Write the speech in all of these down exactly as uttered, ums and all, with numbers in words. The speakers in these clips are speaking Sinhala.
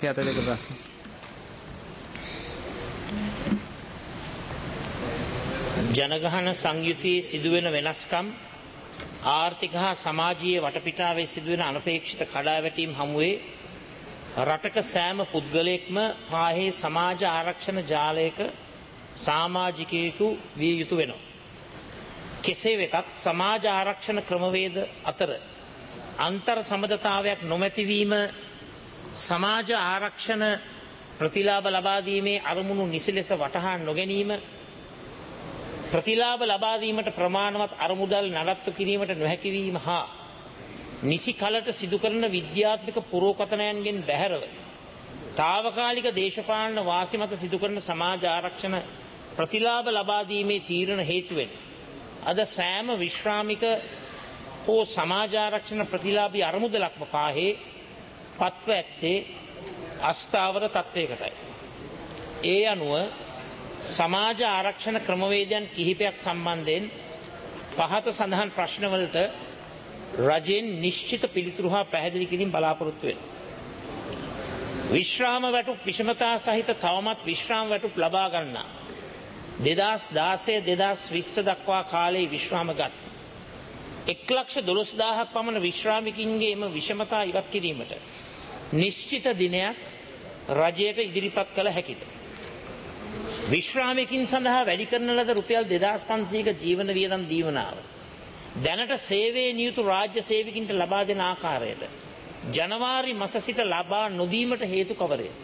සියහතරක ප්‍රශ්න. ජනගහන සංයුතියේ සිදුවෙන වෙනස්කම් ආර්ථික හා සමාජීය වටපිටාවේ සිදුවෙන අනපේක්ෂිත කඩාවැටීම් හමුවේ රටක සෑම පුද්ගලයෙක්ම පාහේ සමාජ ආරක්ෂණ ජාලයක සමාජිකයෙකු විය යුතු වෙනවා. කෙසේ වෙතත් සමාජ ආරක්ෂණ ක්‍රමවේද අතර අන්තර් සම්බන්ධතාවයක් නොමැතිවීම සමාජ ආරක්ෂණ ප්‍රතිලාභ ලබා දීමේ අරමුණු නිසි ලෙස වටහා නොගැනීම ප්‍රතිලාභ ලබා දීමට ප්‍රමාණවත් අරමුදල් නඩත්තු කිරීමට නොහැකි වීම හා නිසි කලට සිදු කරන විද්‍යාත්මක පුරෝකථනයන්ගෙන් බැහැරව తాවකාලික දේශපාලන වාසි මත සිදු කරන සමාජ ආරක්ෂණ ප්‍රතිලාභ ලබා දීමේ තීරණ හේතුවෙන් අද සෑම විශ්‍රාමික හෝ සමාජ ආරක්ෂණ ප්‍රතිලාභී අරමුදලක්ම පාහේ පත්ව ඇත්තේ අස්ථාවර තත්වයකටයි. ඒ අනුව සමාජ ආරක්ෂණ ක්‍රමවේදයන් කිහිපයක් සම්බන්ධයෙන් පහත සඳහන් ප්‍රශ්නවලට රජයෙන් නිශ්චිත පිළිතුරු හා පැහැදිලි කිරීම බලාපොරොත්තු වෙනවා. විශ්‍රාම වැටුප් විෂමතා සහිත තවමත් විශ්‍රාම වැටුප් ලබා ගන්නා දෙදහස් දාසය දෙදහස් විස්ස දක්වා කාලයේ විශ්‍රාමගත් එක් ලක්ෂ දොළොස් දාහක් පමණ විශ්‍රාමිකින්ගේ එම විෂමතා ඉවත් කිරීමට නිශ්චිත දිනයක් රජයට ඉදිරිපත් කළ හැකිද? විශ්‍රාමිකින් සඳහා වැඩි කරන ලද රුපියල් දෙදහස් පන්සීයක ජීවන වියදම් දීවනාව දැනට සේවයේ නියුතු රාජ්‍ය සේවකින්ට ලබා දෙන ආකාරයට ජනවාරි මාස සිට ලබා නොදීමට හේතු කවරේද?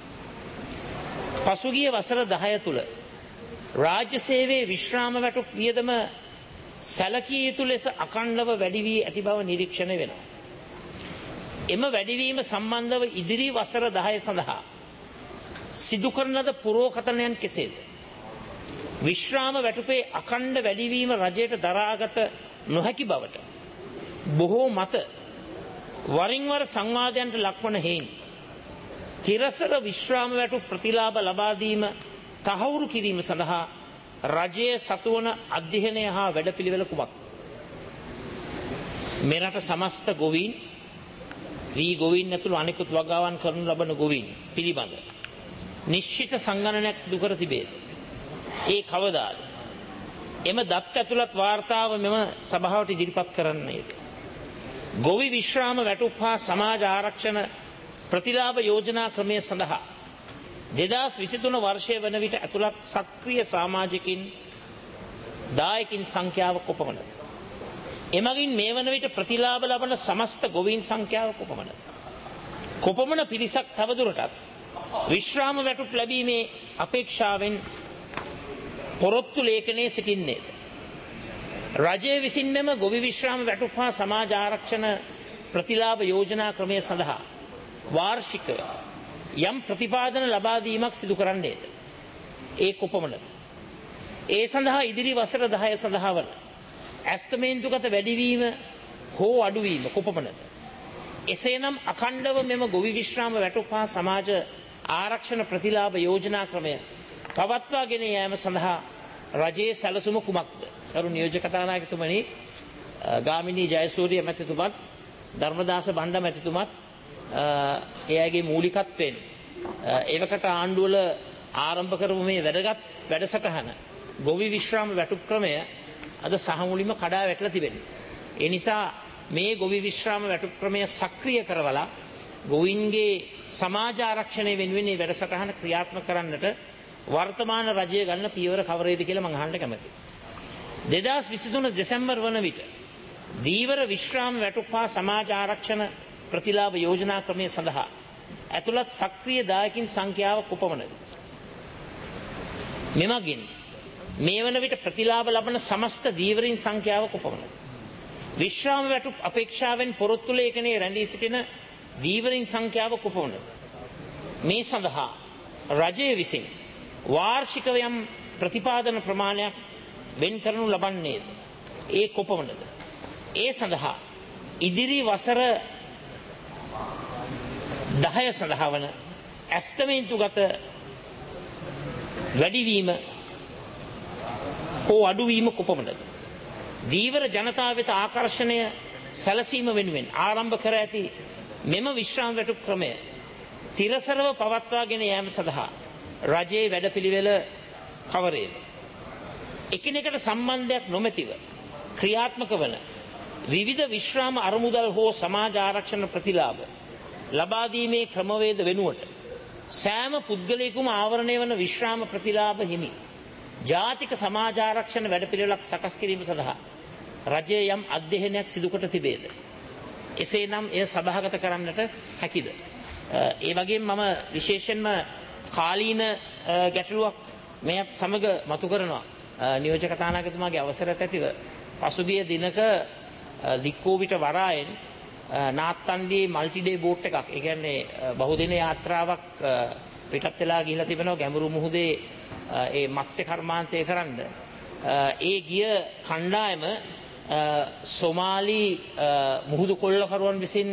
පසුගිය වසර දහය තුළ රාජ්‍ය සේවයේ විශ්‍රාම වැටුප් වියදම සැලකිය යුතු ලෙස අඛණ්ඩව වැඩි වී ඇති බව නිරීක්ෂණය වෙනවා. එම වැඩිවීම සම්බන්ධව ඉදිරි වසර දහය සඳහා සිදු කරන ලද පුරෝකථනයන් කෙසේද? විශ්‍රාම වැටුපේ අඛණ්ඩ වැඩිවීම රජයට දරාගත නොහැකි බවට බොහෝ මත වරින් වර සංවාදයන්ට ලක්වන හේයින් තිරසර විශ්‍රාම වැටුප් ප්‍රතිලාභ ලබා දීම තහවුරු කිරීම සඳහා රජයේ සතුවන අධ්‍යයනය හා වැඩපිළිවෙල කුමක්ද? මෙරට සමස්ත ගොවීන් වී ගොවීන් ඇතුළු අනෙකුත් වගාවන් කරනු ලබන ගොවීන් පිළිබඳ නිශ්චිත සංගණනයක් සිදු කර තිබේද? ඒ කවදාද? එම දත් ඇතුළත් වාර්තාව මෙම සභාවට ඉදිරිපත් කරන්නේද? ගොවි විශ්‍රාම වැටුප් හා සමාජ ආරක්ෂණ ප්‍රතිලාභ යෝජනා ක්‍රමය සඳහා දෙදහස් විසිතුන වර්ෂය වන විට ඇතුළත් සක්‍රිය සමාජිකින් දායකින් සංඛ්‍යාව කොපමණද? එමගින් මේ වන විට ප්‍රතිලාභ ලබන සමස්ත ගොවීන් සංඛ්‍යාව කොපමණද? කොපමණ පිරිසක් තවදුරටත් විශ්‍රාම වැටුප් ලැබීමේ අපේක්ෂාවෙන් පොරොත්තු ලේඛනයේ සිටින්නේද? රජය විසින් මෙම ගොවි විශ්‍රාම වැටුප් හා සමාජ ආරක්ෂණ ප්‍රතිලාභ යෝජනා ක්‍රමය සඳහා වාර්ෂිකව යම් ප්‍රතිපාදන ලබා දීමක් සිදු කරන්නේද? ඒ කොපමණද? ඒ සඳහා ඉදිරි වසර දහය සඳහා වන ඇස්තමේන්තුගත වැඩිවීම හෝ අඩුවීම කොපමණද? එසේනම් අඛණ්ඩව මෙම ගොවි විශ්‍රාම වැටුප් හා සමාජ ආරක්ෂණ ප්‍රතිලාභ යෝජනා ක්‍රමය පවත්වා ගෙන යාම සඳහා රජයේ සැලසුම කුමක්ද? කරු නියෝජක කතානායකතුමනි, ගාමිණී ජයසූරිය මැතිතුමත් ධර්මදාස බණ්ඩ මැතිතුමත් එයාගේ මූලිකත්වයෙන් එවකට ආණ්ඩුවල ආරම්භ කරපු මේ වැදගත් වැඩසටහන ගොවි විශ්‍රාම වැටුප් ක්‍රමය අද සහමුලින්ම කඩා වැටලා තිබෙනවා. ඒ නිසා මේ ගොවි විශ්‍රාම වැටුප් ක්‍රමය සක්‍රිය කරවලා ගොවීන්ගේ සමාජ ආරක්ෂණය වෙනුවෙන් මේ වැඩසටහන ක්‍රියාත්මක කරන්නට වර්තමාන රජය ගන්න පියවර කවරේද කියලා මම අහන්න කැමතියි. දෙදහස් විසිතුන දෙසැම්බර් වන විට දීවර විශ්‍රාම වැටුප් හා සමාජ ආරක්ෂණ ප්‍රතිලාභ යෝජනා ක්‍රමය සඳහා ඇතුළත් සක්‍රිය දායකින් සංඛ්‍යාව කොපමණද? මෙමගින් මේ වන විට ප්‍රතිලාභ ලබන සමස්ත දීවරින් සංඛ්‍යාව කොපමණද? විශ්‍රාම වැටුප් අපේක්ෂාවෙන් පොරොත්තු ලේඛනයේ රැඳී සිටින දීවරින් සංඛ්‍යාව කොපමණද? මේ සඳහා රජය විසින් වාර්ෂිකව යම් ප්‍රතිපාදන ප්‍රමාණයක් වෙන් කරනු ලබන්නේද? ඒ කොපමණද? ඒ සඳහා ඉදිරි වසර දහය සඳහා වන ඇස්තමේන්තුගත වැඩිවීම හෝ අඩුවීම කොපමණද? දීවර ජනතාව වෙත ආකර්ෂණය සැලසීම වෙනුවෙන් ආරම්භ කර ඇති මෙම විශ්‍රාම වැටුප් ක්‍රමය තිරසරව පවත්වාගෙන යාම සඳහා රජයේ වැඩපිළිවෙල කවරේද? එකිනෙකට සම්බන්ධයක් නොමැතිව ක්‍රියාත්මක වන විවිධ විශ්‍රාම අරමුදල් හෝ සමාජ ආරක්ෂණ ප්‍රතිලාභ ලබා දීමේ ක්‍රමවේද වෙනුවට සෑම පුද්ගලයෙකුම ආවරණය වන විශ්‍රාම ප්‍රතිලාභ හිමි ජාතික සමාජ ආරක්ෂණ වැඩපිළිවෙලක් සකස් කිරීම සඳහා රජය යම් අධ්‍යයනයක් සිදු කොට තිබේද? එසේනම් එය සභාගත කරන්නට හැකිද? ඒ වගේම මම විශේෂයෙන්ම කාලීන ගැටලුවක් මෙයත් සමග මතු කරනවා. නියෝජක තානායකතුමාගේ අවසරත් ඇතිව පසුගිය දිනක දික්කෝවිට වරායෙන් නාත්තන්ඩියේ මල්ටි ඩේ බෝට් එකක්, ඒ කියන්නේ බහුදින යාත්‍රාවක් පිටත් වෙලා ගිහිලා තිබෙනවා ගැඹුරු මුහුදේ ඒ මත්ස්‍ය කර්මාන්තය කරන්න. ඒ ගිය කණ්ඩායම සොමාලි මුහුදු කොල්ලකරුවන් විසින්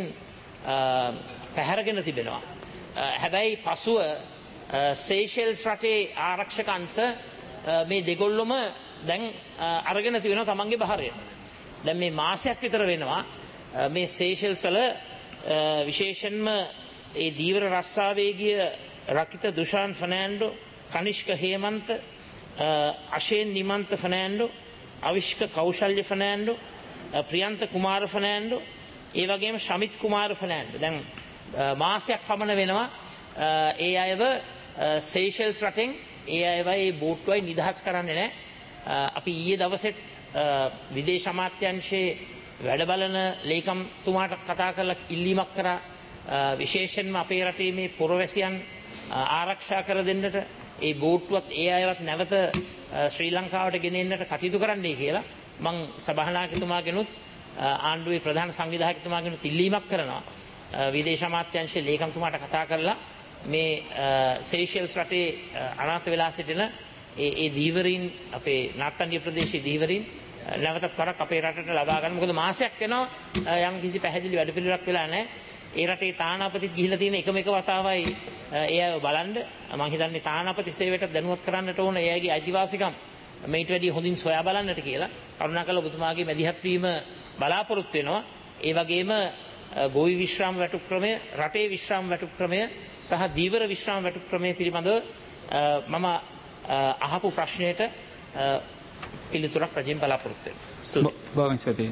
පැහැරගෙන තිබෙනවා. හැබැයි පසුව සේෂෙල්ස් රටේ ආරක්ෂක අංශ මේ දෙගොල්ලොම දැන් අරගෙන තිබෙනවා තමන්ගේ බහරයට. දැන් මේ මාසයක් විතර වෙනවා මේ සේෂෙල්ස් වල විශේෂයෙන්ම ඒ දීවර රස්සාවේ ගිය රකිත දුෂාන් ෆර්නෑන්ඩෝ, කනිෂ්ක හේමන්ත, අශේන් නිමන්ත ෆර්නෑන්ඩෝ, අවිෂ්ක කෞශල්‍ය ෆර්නෑන්ඩෝ, ප්‍රියන්ත කුමාර ෆර්නෑන්ඩෝ, ඒ වගේම ශමිත් කුමාර ෆර්නෑන්ඩෝ දැන් මාසයක් පමණ වෙනවා ඒ අයව සේෂෙල්ස් රටෙන් ඒ අයව ඒ බෝට්ටුවයි නිදහස් කරන්නේ නැහැ. අපි ඊයේ දවසෙත් විදේශ අමාත්‍යාංශයේ වැඩ බලන ලේකම්තුමාට කතා කරලා ඉල්ලීමක් කරා විශේෂයෙන්ම අපේ රටේ මේ පුරවැසියන් ආරක්ෂා කර දෙන්නට ඒ බෝට්ටුවත් ඒ අයවත් නැවත ශ්‍රී ලංකාවට ගෙනෙන්නට කටයුතු කරන්නයි කියලා මම සභානායකතුමාගෙනුත් ආණ්ඩුවේ ප්‍රධාන සංවිධායකතුමාගෙනුත් ඉල්ලීමක් කරනවා. විදේශ අමාත්‍යාංශයේ ලේකම්තුමාට කතා කරලා මේ සේෂෙල්ස් රටේ අනාථ වෙලා සිටින ඒ ඒ දීවරීන් අපේ නාත්තන්ඩිය ප්‍රදේශයේ දීවරීන් නැවතත් වරක් අපේ රටට ලබා ගන්න. මොකද මාසයක් වෙනවා යම් කිසි පැහැදිලි වැඩපිළිවෙලක් වෙලා නැහැ. ඒ රටේ තානාපතිත් ගිහිලා තියෙන එකම එක වතාවයි ඒ අය බලන්න. මම හිතන්නේ තානාපති සේවයට දැනුවත් කරන්නට ඕන ඒ අයගේ අයිතිවාසිකම් මේට වැඩි හොඳින් සොයා බලන්නට කියලා කරුණාකරලා ඔබතුමාගේ මැදිහත් වීම බලාපොරොත්තු වෙනවා. ඒ වගේම ගෝවි විශ්‍රාම වැටුප් ක්‍රමය, රටේ විශ්‍රාම වැටුප් ක්‍රමය සහ දීවර විශ්‍රාම වැටුප් ක්‍රමය පිළිබඳව මම අහපු ප්‍රශ්නයට පිළිතුරක් රජයෙන් බලාපොරොත්තු වෙනවා. බොහොම ස්තුතියි.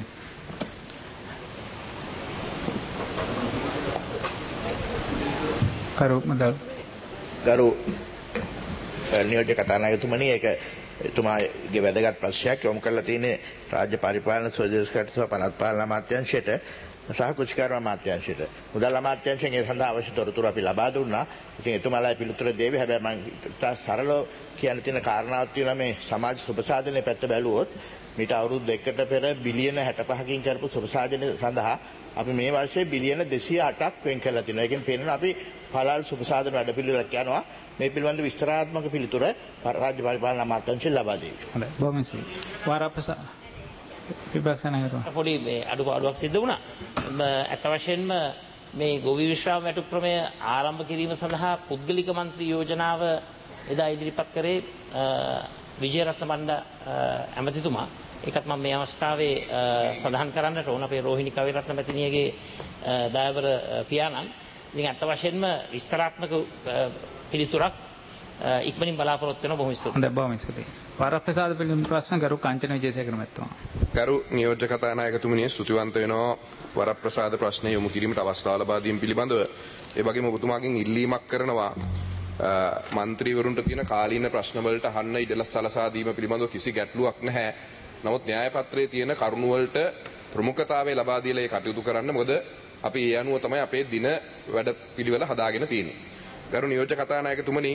කරු මදල් ගරු නියෝජ්‍ය කතානායකතුමනි, ඒක එතුමාගේ වැදගත් ප්‍රශ්නයක් යොමු කරලා තියෙන්නේ රාජ්‍ය පරිපාලන ස්වදේශ කටයුතු පළාත් පාලන අමාත්‍යාංශයට සහ කෘෂිකර්ම අමාත්‍යාංශයට. මුදල් අමාත්‍යාංශයෙන් ඒ සඳහා අවශ්‍ය තොරතුරු අපි ලබා දුන්නා. ඉතින් එතුමාලා පිළිතුර දෙවි. හැබැයි මම සරලව කියන්න තියෙන කාරණාවක් තියෙනවා. මේ සමාජ සුබසාධනයේ පැත්ත බැලුවොත් මීට අවුරුදු දෙකකට පෙර බිලියන හැට පහකින් කරපු සුබසාධනය සඳහා අපි මේ වර්ෂයේ බිලියන දෙසිය අටක් වෙන් කරලා තියෙනවා. ඒකෙන් පේනවා අපි පළල් සුබසාධන වැඩපිළිවෙලක් යනවා. මේ පිළිබඳ විස්තරාත්මක පිළිතුර රාජ්‍ය පරිපාලන අමාත්‍යාංශයෙන් ලබා දෙයි. හොඳයි. බොහොම ස්තුතියි. වාරප්‍රස විපක්ෂ නායකතුමා. පොඩි මේ අඩුපාඩුවක් සිද්ධ වුණා. අත වශයෙන්ම මේ ගෝවි විශ්‍රාම වැටුප් ක්‍රමය ආරම්භ කිරීම සඳහා පුද්ගලික මන්ත්‍රී යෝජනාව එදා ඉදිරිපත් කරේ විජේරත්න බණ්ඩ ඇමතිතුමා. ඒකත් මම මේ අවස්ථාවේ සඳහන් කරන්නට ඕන අපේ රෝහිණි කවිරත්න මැතිණියගේ දයාබර පියාණන්. ඉතින් අත වශයෙන්ම විස්තරාත්මක පිළිතුරක් ඉක්මනින් බලාපොරොත්තු වෙන බොහොම ස්තුතියි. හොඳයි, බොහොම ස්තුතියි. වරප්‍රසාද පිළිබඳ ප්‍රශ්න කරු කාංචන විජේසේකර මැතිතුමා. ගරු නියෝජ්‍ය කතානායකතුමනි, ස්තුතිවන්ත වෙනවා වරප්‍රසාද ප්‍රශ්නය යොමු කිරීමට අවස්ථාව ලබා දීම පිළිබඳව. ඒ වගේම ඔබතුමාගෙන් ඉල්ලීමක් කරනවා මන්ත්‍රීවරුන්ට තියෙන කාලීන ප්‍රශ්න වලට අහන්න ඉඩ සලසා දීම පිළිබඳව කිසි ගැටලුවක් නැහැ. නමුත් න්‍යාය පත්‍රයේ තියෙන කරුණු වලට ප්‍රමුඛතාවය ලබා දීලා ඒ කටයුතු කරන්න. මොකද අපි ඒ අනුව තමයි අපේ දින වැඩ පිළිවෙල හදාගෙන තියෙන්නේ. ගරු නියෝජ්‍ය කතානායකතුමනි,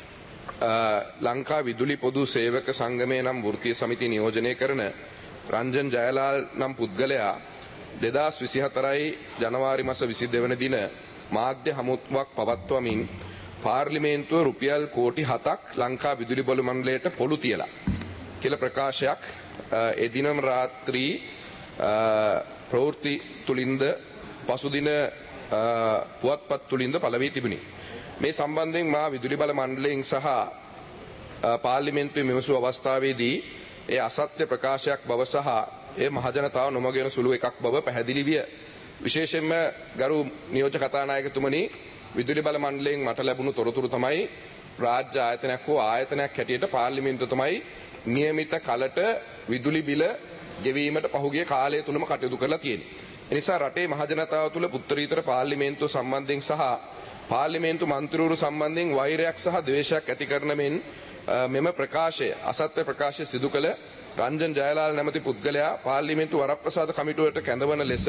ලංකා විදුලි පොදු සේවක සංගමයේ නම් වෘත්තීය සමිතිය නියෝජනය කරන රංජන් ජයලාල් නම් පුද්ගලයා දෙදාස් විසිහතරයි ජනවාරි මාස විසිදෙනි වන දින මාධ්‍ය හමුවක් පවත්වමින් පාර්ලිමේන්තුව රුපියල් කෝටි හතක් ලංකා විදුලි බොළු මණ්ඩලයට පොළු තියලා කියලා ප්‍රකාශයක් එදිනම රාත්‍රී ප්‍රවෘත්ති තුලින්ද පසුදින පුවත්පත් තුලින්ද පළ වී තිබුණි. මේ සම්බන්ධයෙන් මා විදුලි බල මණ්ඩලයෙන් සහ පාර්ලිමේන්තුවේ මෙවසු අවස්ථාවේදී ඒ අසත්‍ය ප්‍රකාශයක් බව සහ ඒ මහජනතාව නොමග යන සුළු එකක් බව පැහැදිලි විය. විශේෂයෙන්ම ගරු නියෝජ්‍ය කතානායකතුමනි, විදුලි බල මණ්ඩලයෙන් මට ලැබුණු තොරතුරු තමයි රාජ්‍ය ආයතනයක් හෝ ආයතනයක් හැටියට පාර්ලිමේන්තුව තමයි નિયમિત කලට විදුලි බිල ගෙවීමට පහුගිය කාලය තුලම කටයුතු කරලා තියෙන්නේ. ඒ නිසා රටේ මහජනතාව තුල උත්තරීතර පාර්ලිමේන්තුව සම්බන්ධයෙන් සහ පාර්ලිමේන්තු මන්ත්‍රීවරු සම්බන්ධයෙන් වෛරයක් සහ ද්වේෂයක් ඇති කරන මෙන් මෙම ප්‍රකාශය අසත්‍ය ප්‍රකාශය සිදු කළ රංජන් ජයලාල් නැමැති පුද්ගලයා පාර්ලිමේන්තු වරප්‍රසාද කමිටුවට කැඳවන ලෙස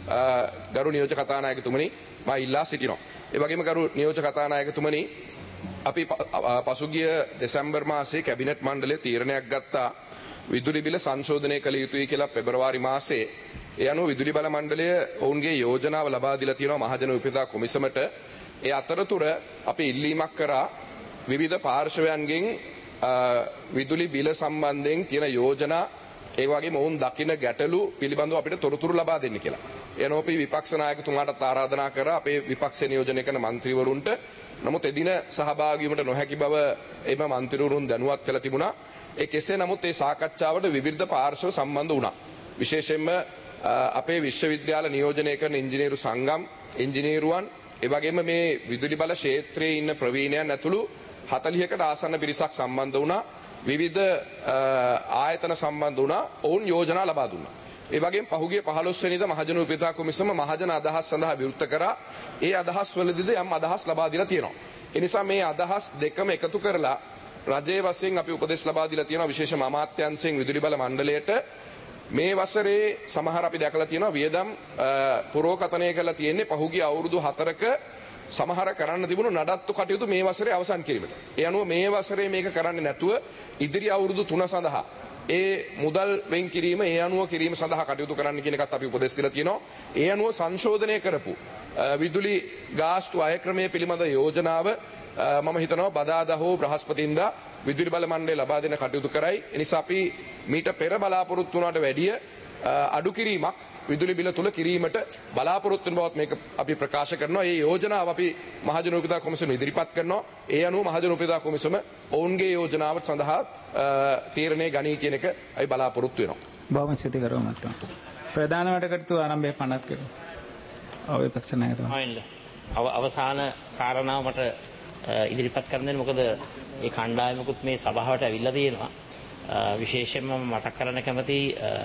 ගරු නියෝජ්‍ය කතානායකතුමනි මා ඉල්ලා සිටිනවා. ඒ වගේම ගරු නියෝජ්‍ය කතානායකතුමනි අපි පසුගිය දෙසැම්බර් මාසයේ කැබිනට් මණ්ඩලය තීරණයක් ගත්තා විදුලි බිල සංශෝධනය කළ යුතුයි කියලා පෙබරවාරි මාසයේ. ඒ අනුව විදුලි බල මණ්ඩලය ඔවුන්ගේ යෝජනාව ලබා දීලා තියෙනවා මහජන උපයෝගිතා කොමිසමට. ඒ අතරතුර අපි ඉල්ලීමක් කරා විවිධ පාර්ශවයන්ගෙන් විදුලි බිල සම්බන්ධයෙන් තියෙන යෝජනා ඒ වගේම ඔවුන් දකින ගැටලු පිළිබඳව අපිට තොරතුරු ලබා දෙන්න කියලා. ඒ අනුව අපි විපක්ෂ නායකතුමාටත් ආරාධනා කරා අපේ විපක්ෂ නියෝජනය කරන മന്ത്രിවරුන්ට. නමුත් එදින සහභාගී වීමට නොහැකි බව එම മന്ത്രിවරුන් දැනුවත් කළ තිබුණා. ඒ කෙසේ නමුත් ඒ සාකච්ඡාවට විවිධ පාර්ශව සම්බන්ධ වුණා. විශේෂයෙන්ම අපේ විශ්වවිද්‍යාල නියෝජනය කරන ඉංජිනේරු සංගම්, ඉංජිනේරුවන්, ඒ වගේම මේ විදුලි බල ක්ෂේත්‍රයේ ඉන්න ප්‍රවීණයන් ඇතුළු හතළිහකට ආසන්න පිරිසක් සම්බන්ධ වුණා. විවිධ ආයතන සම්බන්ධ වුණා. ඔවුන් යෝජනා ලබා දුන්නා. ඒ වගේම පහුගිය පහළොස් වෙනිදා මහජන උපයෝගිතා කොමිසම මහජන අදහස් සඳහා විවෘත කරා. ඒ අදහස් වලදීද යම් අදහස් ලබා දීලා තියෙනවා. ඒ නිසා මේ අදහස් දෙකම එකතු කරලා රජයේ වශයෙන් අපි උපදෙස් ලබා දීලා තියෙනවා විශේෂම අමාත්‍යාංශයෙන් විදුලි බල මණ්ඩලයට මේ වසරේ සමහර අපි දැකලා තියෙනවා වියදම් පුරෝකථනය කරලා තියෙන්නේ පහුගිය අවුරුදු හතරක සමහර කරන්න තිබුණු නඩත්තු කටයුතු මේ වසරේ අවසන් කිරීමට. ඒ අනුව මේ වසරේ මේක කරන්නේ නැතුව ඉදිරි අවුරුදු තුන සඳහා ඒ මුදල් වෙන් කිරීම ඒ අනුව කිරීම සඳහා කටයුතු කරන්න කියන එකත් අපි උපදෙස් දීලා තියෙනවා. ඒ අනුව සංශෝධනය කරපු විදුලි ගාස්තු අය ක්‍රමයේ පිළිබඳ යෝජනාව මම හිතනවා බදාදා හෝ බ්‍රහස්පතින්දා විදුලි බල මණ්ඩලය ලබා දෙන කටයුතු කරයි. ඒ නිසා අපි මීට පෙර බලාපොරොත්තු වුණාට වැඩිය අඩු කිරීමක් විදුලි බිල තුල කිරීමට බලාපොරොත්තු වෙන බවත් මේක අපි ප්‍රකාශ කරනවා. ඒ යෝජනාව අපි මහජන උපයෝගිතා කොමිසම ඉදිරිපත් කරනවා. ඒ අනුව මහජන උපයෝගිතා කොමිසම ඔවුන්ගේ යෝජනාව සඳහා තීරණය ගනී කියන එක අපි බලාපොරොත්තු වෙනවා. බොහොම ස්තුති කරනවා මහත්මයා. ප්‍රධාන වැඩකටයුතු ආරම්භය පනත් කරමු. ඔව් විපක්ෂ නායකතුමා. අවසාන කාරණාව මට ඉදිරිපත් කරන්න දෙන්න. මොකද ඒ කණ්ඩායමකුත් මේ සභාවට ඇවිල්ලා තියෙනවා. විශේෂයෙන්ම මතක් කරන්න කැමති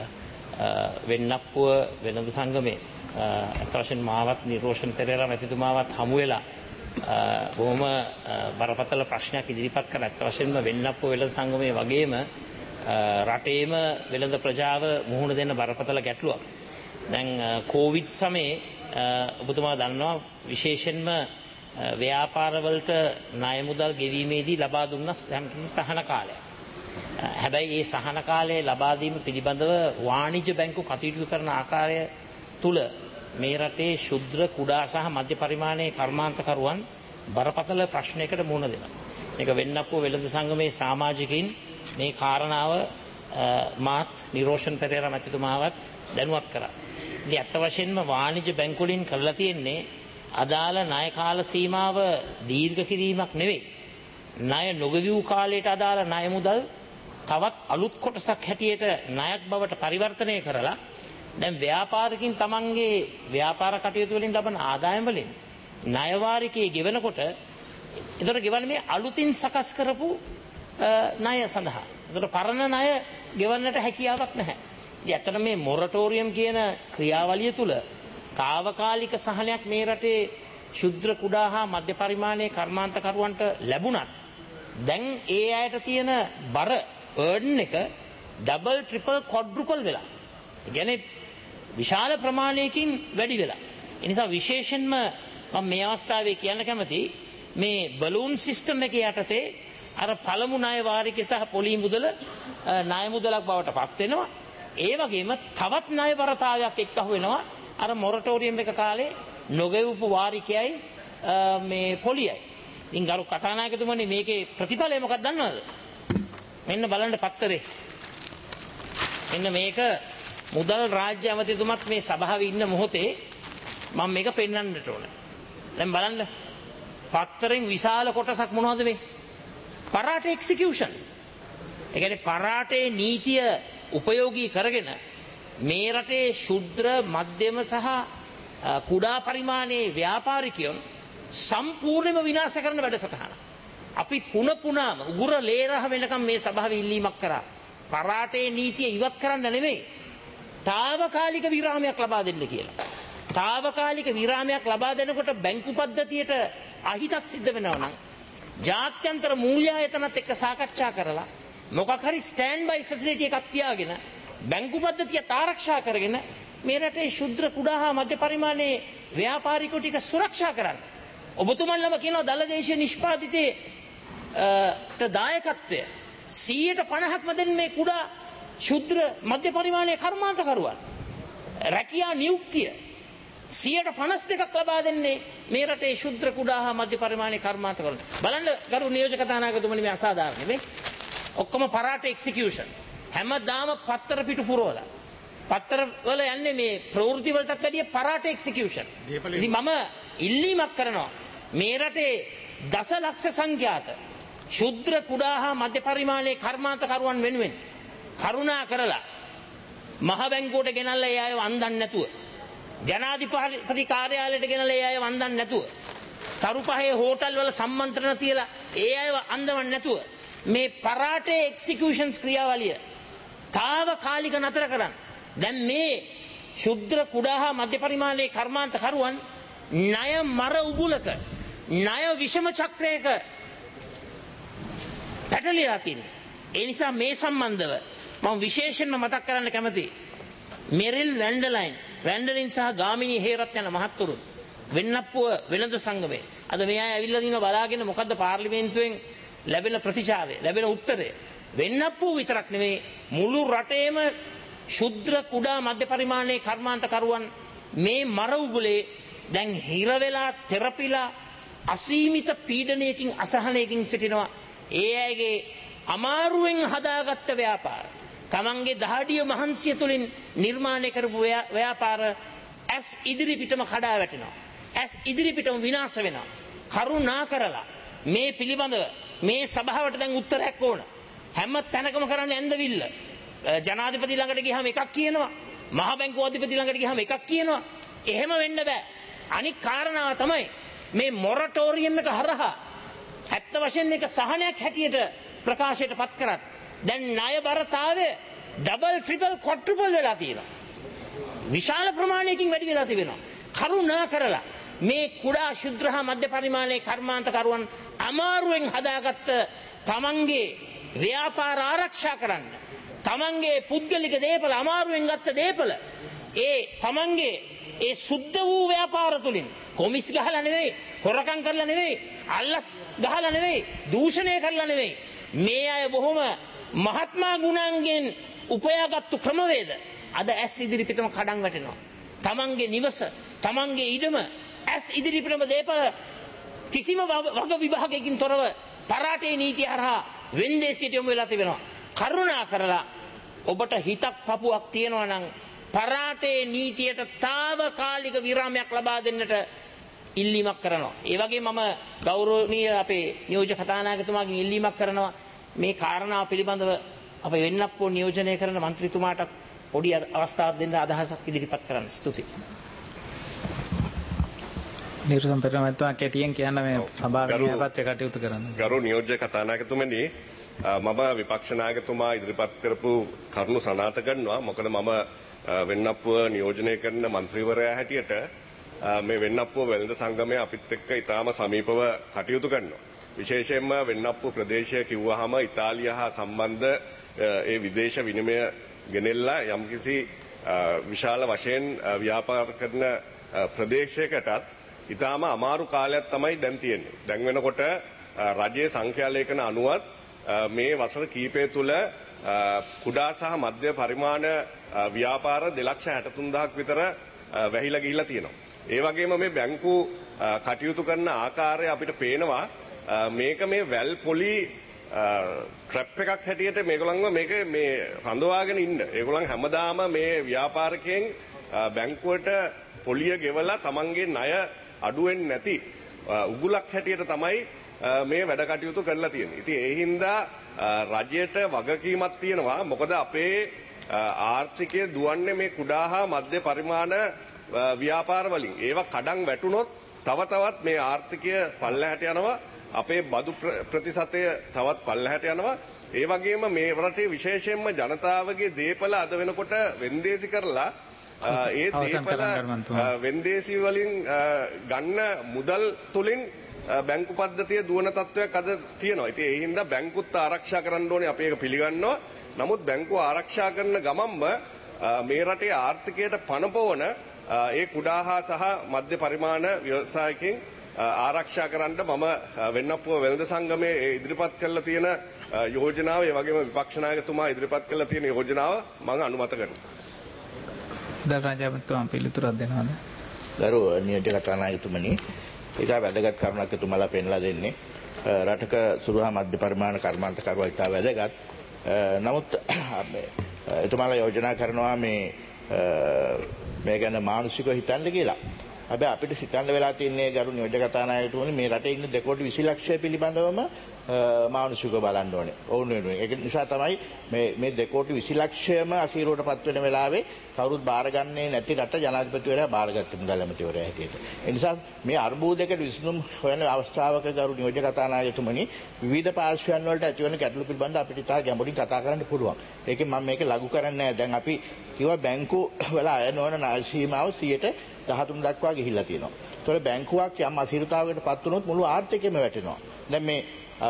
වෙන්නප්පුව වෙළඳ සංගමේ අත් වශයෙන් මාවත් නිරෝෂන් පෙරේරා මැතිතුමාවත් හමු වෙලා බොහොම බරපතල ප්‍රශ්නයක් ඉදිරිපත් කරා. අත් වශයෙන්ම වෙන්නප්පුව වෙළඳ සංගමේ වගේම රටේම වෙළඳ ප්‍රජාව මුහුණ දෙන්න බරපතල ගැටලුවක්. දැන් කොවිඩ් සමයේ ඔබතුමා දන්නවා විශේෂයෙන්ම ව්‍යාපාරවලට ණය මුදල් ගෙවීමේදී ලබා දුන්න යම්කිසි සහන කාලයක්. හැබැයි ඒ සහන කාලයේ ලබා දීම පිළිබඳව වාණිජ්‍ය බැංකු කටයුතු කරන ආකාරය තුල මේ රටේ ශුද්‍ර කුඩා සහ මධ්‍ය පරිමාණයේ කර්මාන්තකරුවන් බරපතල ප්‍රශ්නයකට මුහුණ දෙනවා. මේක වෙන්නප්පුව වෙළඳ සංගමේ සමාජිකින් මේ කාරණාව මාත් නිරෝෂන් පෙරේරා මැතිතුමාවත් දැනුවත් කරා. ඉතින් අත් වශයෙන්ම වාණිජ්‍ය බැංකු වලින් කරලා තියෙන්නේ අදාළ ණය කාල සීමාව දීර්ඝ කිරීමක් නෙවෙයි. ණය නොගෙවූ කාලයට අදාළ ණය මුදල් තවත් අලුත් කොටසක් හැටියට ණයක් බවට පරිවර්තනය කරලා දැන් ව්‍යාපාරිකින් තමන්ගේ ව්‍යාපාර කටයුතු වලින් ලබන ආදායම් වලින් ණය වාරිකයේ ගෙවනකොට ඒතර ගෙවන්නේ මේ අලුතින් සකස් කරපු ණය සඳහා. ඒතර පරණ ණය ගෙවන්නට හැකියාවක් නැහැ. ඉතින් ඇත්තට මේ මොරටෝරියම් කියන ක්‍රියාවලිය තුල తాවකාලික සහනයක් මේ රටේ ශුද්‍ර කුඩා හා මධ්‍ය පරිමාණයේ කර්මාන්තකරුවන්ට ලැබුණත් දැන් ඒ අයට තියෙන බර බර්ඩන් එක ඩබල් ට්‍රිපල් ක්වොඩ්රුපල් වෙලා. ඒ කියන්නේ විශාල ප්‍රමාණයකින් වැඩි වෙලා. ඒ නිසා විශේෂයෙන්ම මම මේ අවස්ථාවේ කියන්න කැමති මේ බලූන් සිස්ටම් එකේ යටතේ අර පළමු ණය වාරිකය සහ පොලි මුදල ණය මුදලක් බවට පත් වෙනවා. ඒ වගේම තවත් ණය බරතාවයක් එක්කහුව වෙනවා. අර මොරටෝරියම් එක කාලේ නොගෙවපු වාරිකයයි මේ පොලියයි. ඉතින් ගරු කතානායකතුමනි මේකේ ප්‍රතිඵලය මොකක්ද දන්නවද? මෙන්න බලන්න පත්තරේ. මෙන්න මේක මුදල් රාජ්‍ය ඇමතිතුමත් මේ සභාවේ ඉන්න මොහොතේ මම මේක පෙන්වන්නට ඕන. දැන් බලන්න පත්තරෙන් විශාල කොටසක් මොනවද මේ? පරාට එක්සිකියුෂන්ස්. ඒ කියන්නේ පරාටේ නීතිය උපයෝගී කරගෙන මේ රටේ ශුද්‍ර මධ්‍යම සහ කුඩා පරිමාණයේ ව්‍යාපාරිකයන් සම්පූර්ණයෙන්ම විනාශ කරන වැඩසටහන. අපි පුන පුනාම උගුර ලේරහ වෙනකම් මේ සභාවේ ඉල්ලීමක් කරා. පරාටේ නීතිය ඉවත් කරන්න නෙමෙයි. తాවකාලික විරාමයක් ලබා දෙන්න කියලා. తాවකාලික විරාමයක් ලබා දෙනකොට බැංකු පද්ධතියට අහිතක් සිද්ධ වෙනවා නම් ජාත්‍යන්තර මූල්‍ය ආයතනත් එක්ක සාකච්ඡා කරලා මොකක් හරි ස්ටෑන්ඩ් බයි ෆැසිලිටි එකක් තියාගෙන බැංකු පද්ධතිය ආරක්ෂා කරගෙන මේ රටේ ශුද්‍ර කුඩා හා මධ්‍ය පරිමාණයේ ව්‍යාපාරිකෝ ටික සුරක්ෂා කරන්න. ඔබතුමන්ලම කියනවා දලදේශීය නිෂ්පාදිතයේ දායකත්වය සීයට පනහක්ම දෙන මේ කුඩා ශුද්‍ර මධ්‍ය පරිමාණයේ කර්මාන්තකරුවන් රැකියා නියුක්තිය සීයට පනස් දෙකක් ලබා දෙන්නේ මේ රටේ ශුද්‍ර කුඩා හා මධ්‍ය පරිමාණයේ කර්මාන්තකරුවන්. බලන්න ගරු නියෝජක කතානායකතුමනි මේ අසාධාරණ නෙමෙයි. ඔක්කොම පරාට එක්සිකියුෂන්ස් හැමදාම පත්තර පිටු පුරවලා පත්තර වල යන්නේ මේ ප්‍රවෘත්ති වලටත් වැඩිය පරාට එක්සිකියුෂන්. ඉතින් මම ඉල්ලීමක් කරනවා මේ රටේ දසලක්ෂ සංඛ්‍යාත ශුද්‍ර කුඩා හා මධ්‍ය පරිමාණයේ කර්මාන්තකරුවන් වෙනුවෙන් කරුණා කරලා මහ බැංකුවට ගෙනල්ලා ඒ අයව අන්දන්න නැතුව ජනාධිපති කාර්යාලයට ගෙනල්ලා ඒ අයව අන්දන්න නැතුව තරුපහේ හෝටල් වල සම්මන්ත්‍රණ තියලා ඒ අයව අන්දවන්න නැතුව මේ පරාටේ එක්සිකියුෂන්ස් ක්‍රියාවලිය తాවකාලික නතර කරන්න. දැන් මේ ශුද්‍ර කුඩා හා මධ්‍ය පරිමාණයේ කර්මාන්තකරුවන් ණය මර උගුලක ණය විෂම චක්‍රයක පැටලිලා තියෙනවා. ඒ නිසා මේ සම්බන්ධව මම විශේෂයෙන්ම මතක් කරන්න කැමතියි. මෙරිල් වැන්ඩලයින් වැන්ඩලින් සහ ගාමිණී හේරත් යන මහත්තුරුන් වෙන්නප්පුව වෙළඳ සංගමේ අද මේ අය ඇවිල්ලා දින බලාගෙන මොකද්ද පාර්ලිමේන්තුවෙන් ලැබෙන ප්‍රතිචාරය ලැබෙන උත්තරය. වෙන්නප්පුව විතරක් නෙවෙයි මුළු රටේම ශුද්‍ර කුඩා මධ්‍ය පරිමාණයේ කර්මාන්තකරුවන් මේ මර උගුලේ දැන් හිර වෙලා තෙරපිලා අසීමිත පීඩනයකින් අසහනයකින් සිටිනවා. ඒ අයගේ අමාරුවෙන් හදාගත්ත ව්‍යාපාර තමන්ගේ දහඩිය මහන්සිය තුළින් නිර්මාණය කරපු ව්‍යාපාර ඇස් ඉදිරිපිටම කඩා වැටෙනවා. ඇස් ඉදිරිපිටම විනාශ වෙනවා. කරුණා කරලා මේ පිළිබඳව මේ සභාවට දැන් උත්තරයක් ඕන. හැම තැනකම කරන්නේ ඇන්දවිල්ල. ජනාධිපති ළඟට ගියාම එකක් කියනවා. මහ බැංකුව අධිපති ළඟට ගියාම එකක් කියනවා. එහෙම වෙන්න බෑ. අනික් කාරණාව තමයි මේ මොරටෝරියම් එක හරහා ඇත්ත වශයෙන් එක සහනයක් හැටියට ප්‍රකාශයට පත් කරත් දැන් ණය බරතාවය ඩබල් ට්‍රිපල් ක්වොඩ්‍රිපල් වෙලා තියෙනවා. විශාල ප්‍රමාණයකින් වැඩි වෙලා තිබෙනවා. කරුණා කරලා මේ කුඩා ශුද්‍ර හා මධ්‍ය පරිමාණයේ කර්මාන්තකරුවන් අමාරුවෙන් හදාගත්ත තමන්ගේ ව්‍යාපාර ආරක්ෂා කරන්න තමන්ගේ පුද්ගලික දේපල අමාරුවෙන් ගත්ත දේපල ඒ තමන්ගේ ඒ සුද්ධ වූ ව්‍යාපාර තුලින් කොමිස් ගහලා නෙවෙයි හොරකම් කරලා නෙවෙයි අල්ලස් ගහලා නෙවෙයි දූෂණය කරලා නෙවෙයි මේ අය බොහොම මහත්මා ගුණාංගෙන් උපයාගත්තු ක්‍රමවේද අද ඇස් ඉදිරිපිටම කඩන් වැටෙනවා. තමන්ගේ නිවස තමන්ගේ ඉඩම ඇස් ඉදිරිපිටම දේපල කිසිම වග විභාගයකින් තොරව පරාටේ නීතිය හරහා වෙන්දේසියට යොමු වෙලා තිබෙනවා. කරුණා කරලා ඔබට හිතක් පපුවක් තියෙනවා නම් පරාටේ නීතියට తాවකාලික විරාමයක් ලබා දෙන්නට ඉල්ලීමක් කරනවා. ඒ වගේ මම ගෞරවනීය අපේ නියෝජ්‍ය කතානායකතුමාගෙන් ඉල්ලීමක් කරනවා මේ කාරණාව පිළිබඳව අප වෙන්නප්පෝ නියෝජනය කරන മന്ത്രിතුමාට පොඩි අවස්ථාවක් දෙන්න අදහසක් ඉදිරිපත් කරන්න. ස්තුතියි. නිර්සම් පෙරමැතිතුමා කෙටියෙන් කියන්න මේ සභාවේ න්‍යායපත්‍රය කටයුතු කරන්න. ගරු නියෝජ්‍ය කතානායකතුමනි මම විපක්ෂ නායකතුමා ඉදිරිපත් කරපු කරුණු සනාථ කරනවා. මොකද මම වෙන්නප්පුව නියෝජනය කරන മന്ത്രിවරයා හැටියට මේ වෙන්නප්පුව වෙළඳ සංගමය අපිත් එක්ක ඉතාම සමීපව කටයුතු කරනවා. විශේෂයෙන්ම වෙන්නප්පුව ප්‍රදේශය කිව්වහම ඉතාලිය හා සම්බන්ධ ඒ විදේශ විනිමය ගෙනෙල්ලා යම්කිසි විශාල වශයෙන් ව්‍යාපාර කරන ප්‍රදේශයකටත් ඉතාම අමාරු කාලයක් තමයි දැන් තියෙන්නේ. දැන් වෙනකොට රජයේ සංඛ්‍යා ලේඛන අනුවත් මේ වසර කීපය තුළ කුඩා සහ මධ්‍ය පරිමාණ ව්‍යාපාර දෙලක්ෂ හැටතුන් දහසක් විතර වැහිලා ගිහිල්ලා තියෙනවා. ඒ වගේම මේ බැංකු කටයුතු කරන ආකාරය අපිට පේනවා මේක මේ වැල් පොලි ට්‍රැප් එකක් හැටියට මේගොල්ලන්ව මේක මේ රඳවාගෙන ඉන්න. ඒගොල්ලන් හැමදාම මේ ව්‍යාපාරිකයන් බැංකුවට පොලිය ගෙවලා තමන්ගේ ණය අඩුවෙන් නැති උගුලක් හැටියට තමයි මේ වැඩ කටයුතු කරලා තියෙන්නේ. ඉතින් ඒ හින්දා රජයට වගකීමක් තියෙනවා. මොකද අපේ ආර්ථිකය දුවන්නේ මේ කුඩා හා මධ්‍ය පරිමාණ ව්‍යාපාර වලින්. ඒවා කඩන් වැටුනොත් තව තවත් මේ ආර්ථිකය පල්ලෙහාට යනවා. අපේ බදු ප්‍රතිශතය තවත් පල්ලෙහාට යනවා. ඒ වගේම මේ රටේ විශේෂයෙන්ම ජනතාවගේ දේපල අද වෙනකොට වෙන්දේසි කරලා ඒ දේපල වෙන්දේසි වලින් ගන්න මුදල් තුලින් බැංකු පද්ධතිය දුවන තත්වයක් අද තියෙනවා. ඉතින් ඒ හින්දා බැංකුත් ආරක්ෂා කරන්න ඕනේ අපි ඒක පිළිගන්නවා. නමුත් බැංකුව ආරක්ෂා කරන ගමන්ම මේ රටේ ආර්ථිකයට පනපවන ඒ කුඩා හා සහ මධ්‍ය පරිමාණ ව්‍යවසායකින් ආරක්ෂා කරන්න මම වෙන්නපුව වෙළඳ සංගමයේ ඉදිරිපත් කරලා තියෙන යෝජනාව ඒ වගේම විපක්ෂ නායකතුමා ඉදිරිපත් කරලා තියෙන යෝජනාව මම අනුමත කරනවා. දර රාජාමතුමා පිළිතුරක් දෙනවද? ගරු නියෝජ්‍ය කතානායකතුමනි, ඒක වැදගත් කරුණක් තුමලා පෙන්ලා දෙන්නේ. රටක සුළු හා මධ්‍ය පරිමාණ කර්මාන්තකරුවා ඉතා වැදගත්. නමුත් එතුමාලා යෝජනා කරනවා මේ මේ ගැන මානසිකව හිතන්න කියලා. හැබැයි අපිට සිතන්න වෙලා තියෙන්නේ ගරු නියෝජ්‍ය කතානායකතුමනි මේ රටේ ඉන්න දෙකෝටි විසි ලක්ෂය පිළිබඳවම මානසිකව බලන්න ඕනේ. ඔවුන් වෙනුවෙන්. ඒක නිසා තමයි මේ මේ දෙකෝටි විසි ලක්ෂයම අසීරුවටපත් වෙන වෙලාවේ කවුරුත් බාරගන්නේ නැති රට ජනාධිපතිවරයා බාරගත්ත මුදල් ඇමතිවරයා හැටියට. ඒ නිසා මේ අර්බුදයකට විසඳුම් හොයන අවස්ථාවක ගරු නියෝජ්‍ය කතානායකතුමනි විවිධ පාර්ශ්වයන් වලට ඇතිවන ගැටලු පිළිබඳව අපිට ඉතා ගැඹුරින් කතා කරන්න පුළුවන්. ඒකෙන් මම මේක ලඝු කරන්නේ නැහැ. දැන් අපි කිව්වා බැංකු වල අය නොවන ණය සීමාව සියයට දහතුන් දක්වා ගිහිල්ලා තියෙනවා. ඒතකොට බැංකුවක් යම් අසීරුතාවයකට පත් වුණොත් මුළු ආර්ථිකයම වැටෙනවා. දැන් මේ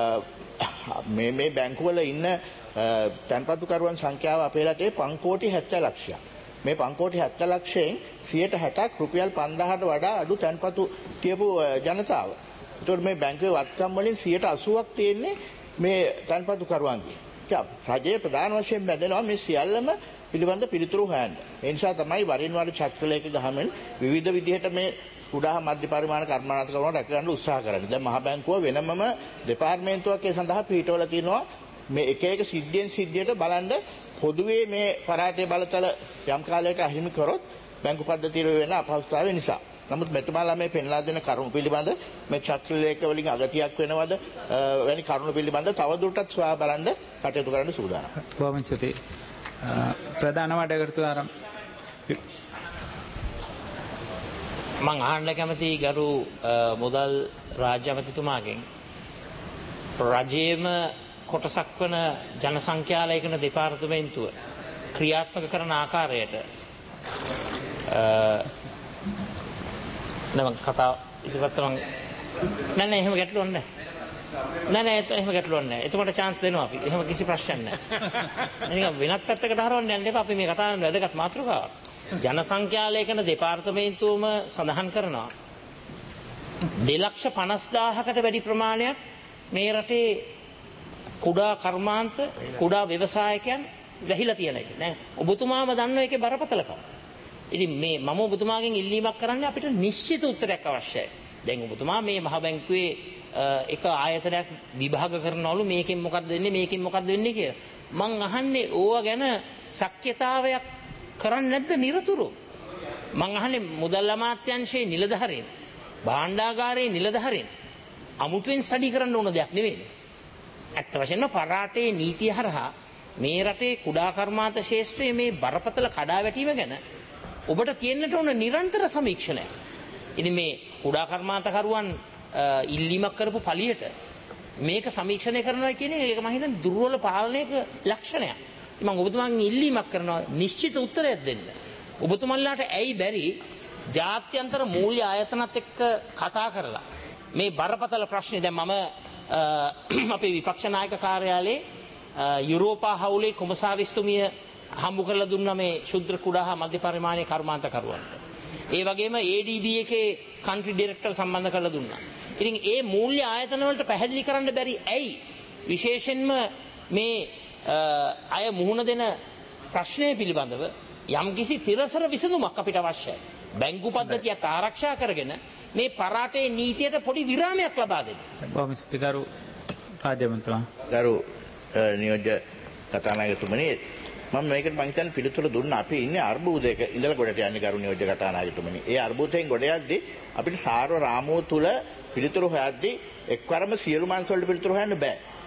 මේ මේ බැංකුවල ඉන්න තැන්පතුකරුවන් සංඛ්‍යාව අපේ රටේ පන්කෝටි හැත්තෑ ලක්ෂයක්. මේ පන්කෝටි හැත්තෑ ලක්ෂයෙන් සියයට හැටක් රුපියල් පන්දාහට වඩා අඩු තැන්පතු තියපු ජනතාව. ඒතකොට මේ බැංකුවේ වත්කම් වලින් සියයට අසූවක් තියෙන්නේ මේ තැන්පතුකරුවන්ගේ. රජයේ ප්‍රධාන වශයෙන් බැඳෙනවා මේ සියල්ලම පිළිබඳ පිළිතුරු හොයන්න. ඒ නිසා තමයි වරින් වර චක්‍රලේඛ ගහමින් විවිධ විදිහට මේ කුඩා මධ්‍ය පරිමාණ කර්මාන්තකරුවන් රැක ගන්න උත්සාහ කරන්නේ. දැන් මහ බැංකුව වෙනමම දෙපාර්තමේන්තුවක් ඒ සඳහා පිටවල තියෙනවා. මේ එක එක සිද්ධියෙන් සිද්ධියට බලන්න පොදුවේ මේ පරාජය බලතල යම් කාලයකට අහිමි කරොත් බැංකු පද්ධතිය වෙන අපහසුතාවය නිසා. නමුත් මෙතුමාලා මේ පෙන්ලා දෙන කරුණු පිළිබඳ මේ චක්‍රලේඛ වලින් අගතියක් වෙනවද වැනි කරුණු පිළිබඳ තවදුරටත් සොයා බලන්න කටයුතු කරන්න සූදානම්. බොහොම ස්තුතියි. ප්‍රධාන වටකරතු ආරම් මං අහන්න කැමති ගරු මුදල් රාජ්‍ය ඇමතිතුමාගෙන් රජයේම කොටසක් වන ජන සංඛ්‍යාලයකන දෙපාර්තමේන්තුව ක්‍රියාත්මක කරන ආකාරයට නම කතා ඉතිපත්ත මං නෑ නෑ එහෙම ගැටලුවක් නෑ නෑ නෑ එහෙම ගැටලුවක් නෑ එතකොට chance දෙනවා අපි එහෙම කිසි ප්‍රශ්නයක් නෑ නිකන් වෙනත් පැත්තකට හරවන්න යන්න එපා අපි මේ කතා කරන වැදගත් මාතෘකාවක් ජන සංඛ්‍යාලයකන දෙපාර්තමේන්තුවම සඳහන් කරනවා දෙලක්ෂ පනස් දාහකට වැඩි ප්‍රමාණයක් මේ රටේ කුඩා කර්මාන්ත කුඩා ව්‍යවසායකයන් වැහිලා තියෙන එක. දැන් ඔබතුමාම දන්න එකේ බරපතලකම. ඉතින් මේ මම ඔබතුමාගෙන් ඉල්ලීමක් කරන්නේ අපිට නිශ්චිත උත්තරයක් අවශ්‍යයි. දැන් ඔබතුමා මේ මහ බැංකුවේ එක ආයතනයක් විභාග කරනවලු මේකෙන් මොකක්ද වෙන්නේ මේකෙන් මොකක්ද වෙන්නේ කියලා. මං අහන්නේ ඕවා ගැන ශක්්‍යතාවයක් කරන්නේ නැද්ද නිරතුරු? මං අහන්නේ මුදල් අමාත්‍යාංශයේ නිලධාරීන් භාණ්ඩාගාරයේ නිලධාරීන් අමුතුවෙන් ස්ටඩි කරන්න ඕන දෙයක් නෙවෙයි. ඇත්ත වශයෙන්ම පරාටේ නීතිය හරහා මේ රටේ කුඩා කර්මාන්ත ශාස්ත්‍රයේ මේ බරපතල කඩාවැටීම ගැන ඔබට තියෙන්නට ඕන නිරන්තර සමීක්ෂණයක්. ඉතින් මේ කුඩා කර්මාන්තකරුවන් ඉල්ලීමක් කරපු පළියට මේක සමීක්ෂණය කරනවා කියන එක මම හිතන්නේ දුර්වල පාලනයක ලක්ෂණයක්. මම ඔබතුමාගෙන් ඉල්ලීමක් කරනවා නිශ්චිත උත්තරයක් දෙන්න. ඔබතුමන්ලාට ඇයි බැරි ජාත්‍යන්තර මූල්‍ය ආයතනත් එක්ක කතා කරලා මේ බරපතල ප්‍රශ්නේ දැන් මම අපේ විපක්ෂ නායක කාර්යාලයේ යුරෝපා හවුලේ කොමසාරිස්තුමිය හම්බ කරලා දුන්නා මේ ශුද්‍ර කුඩා හා මධ්‍ය පරිමාණයේ කර්මාන්තකරුවන්ට. ඒ වගේම ඒ ඩී බී එකේ කන්ට්‍රි ඩිරෙක්ටර් සම්බන්ධ කරලා දුන්නා. ඉතින් ඒ මූල්‍ය ආයතන වලට පැහැදිලි කරන්න බැරි ඇයි විශේෂයෙන්ම මේ අය මුහුණ දෙන ප්‍රශ්නය පිළිබඳව යම්කිසි තිරසර විසඳුමක් අපිට අවශ්‍යයි. බැංකු පද්ධතියක් ආරක්ෂා කරගෙන මේ පරාටේ නීතියට පොඩි විරාමයක් ලබා දෙන්න. බොහොම ස්තුතියි ගරු රාජ්‍යමන්ත්‍රී. ගරු නියෝජ්‍ය කතානායකතුමනි මම මේකට මම හිතන්නේ පිළිතුර දුන්න අපි ඉන්නේ අර්බුදයක ඉඳලා ගොඩට යන්නේ ගරු නියෝජ්‍ය කතානායකතුමනි. ඒ අර්බුදයෙන් ගොඩ යද්දී අපිට සාරව රාමුව තුල පිළිතුරු හොයද්දී එක්වරම සියලු මාංශ වලට පිළිතුරු හොයන්න බෑ.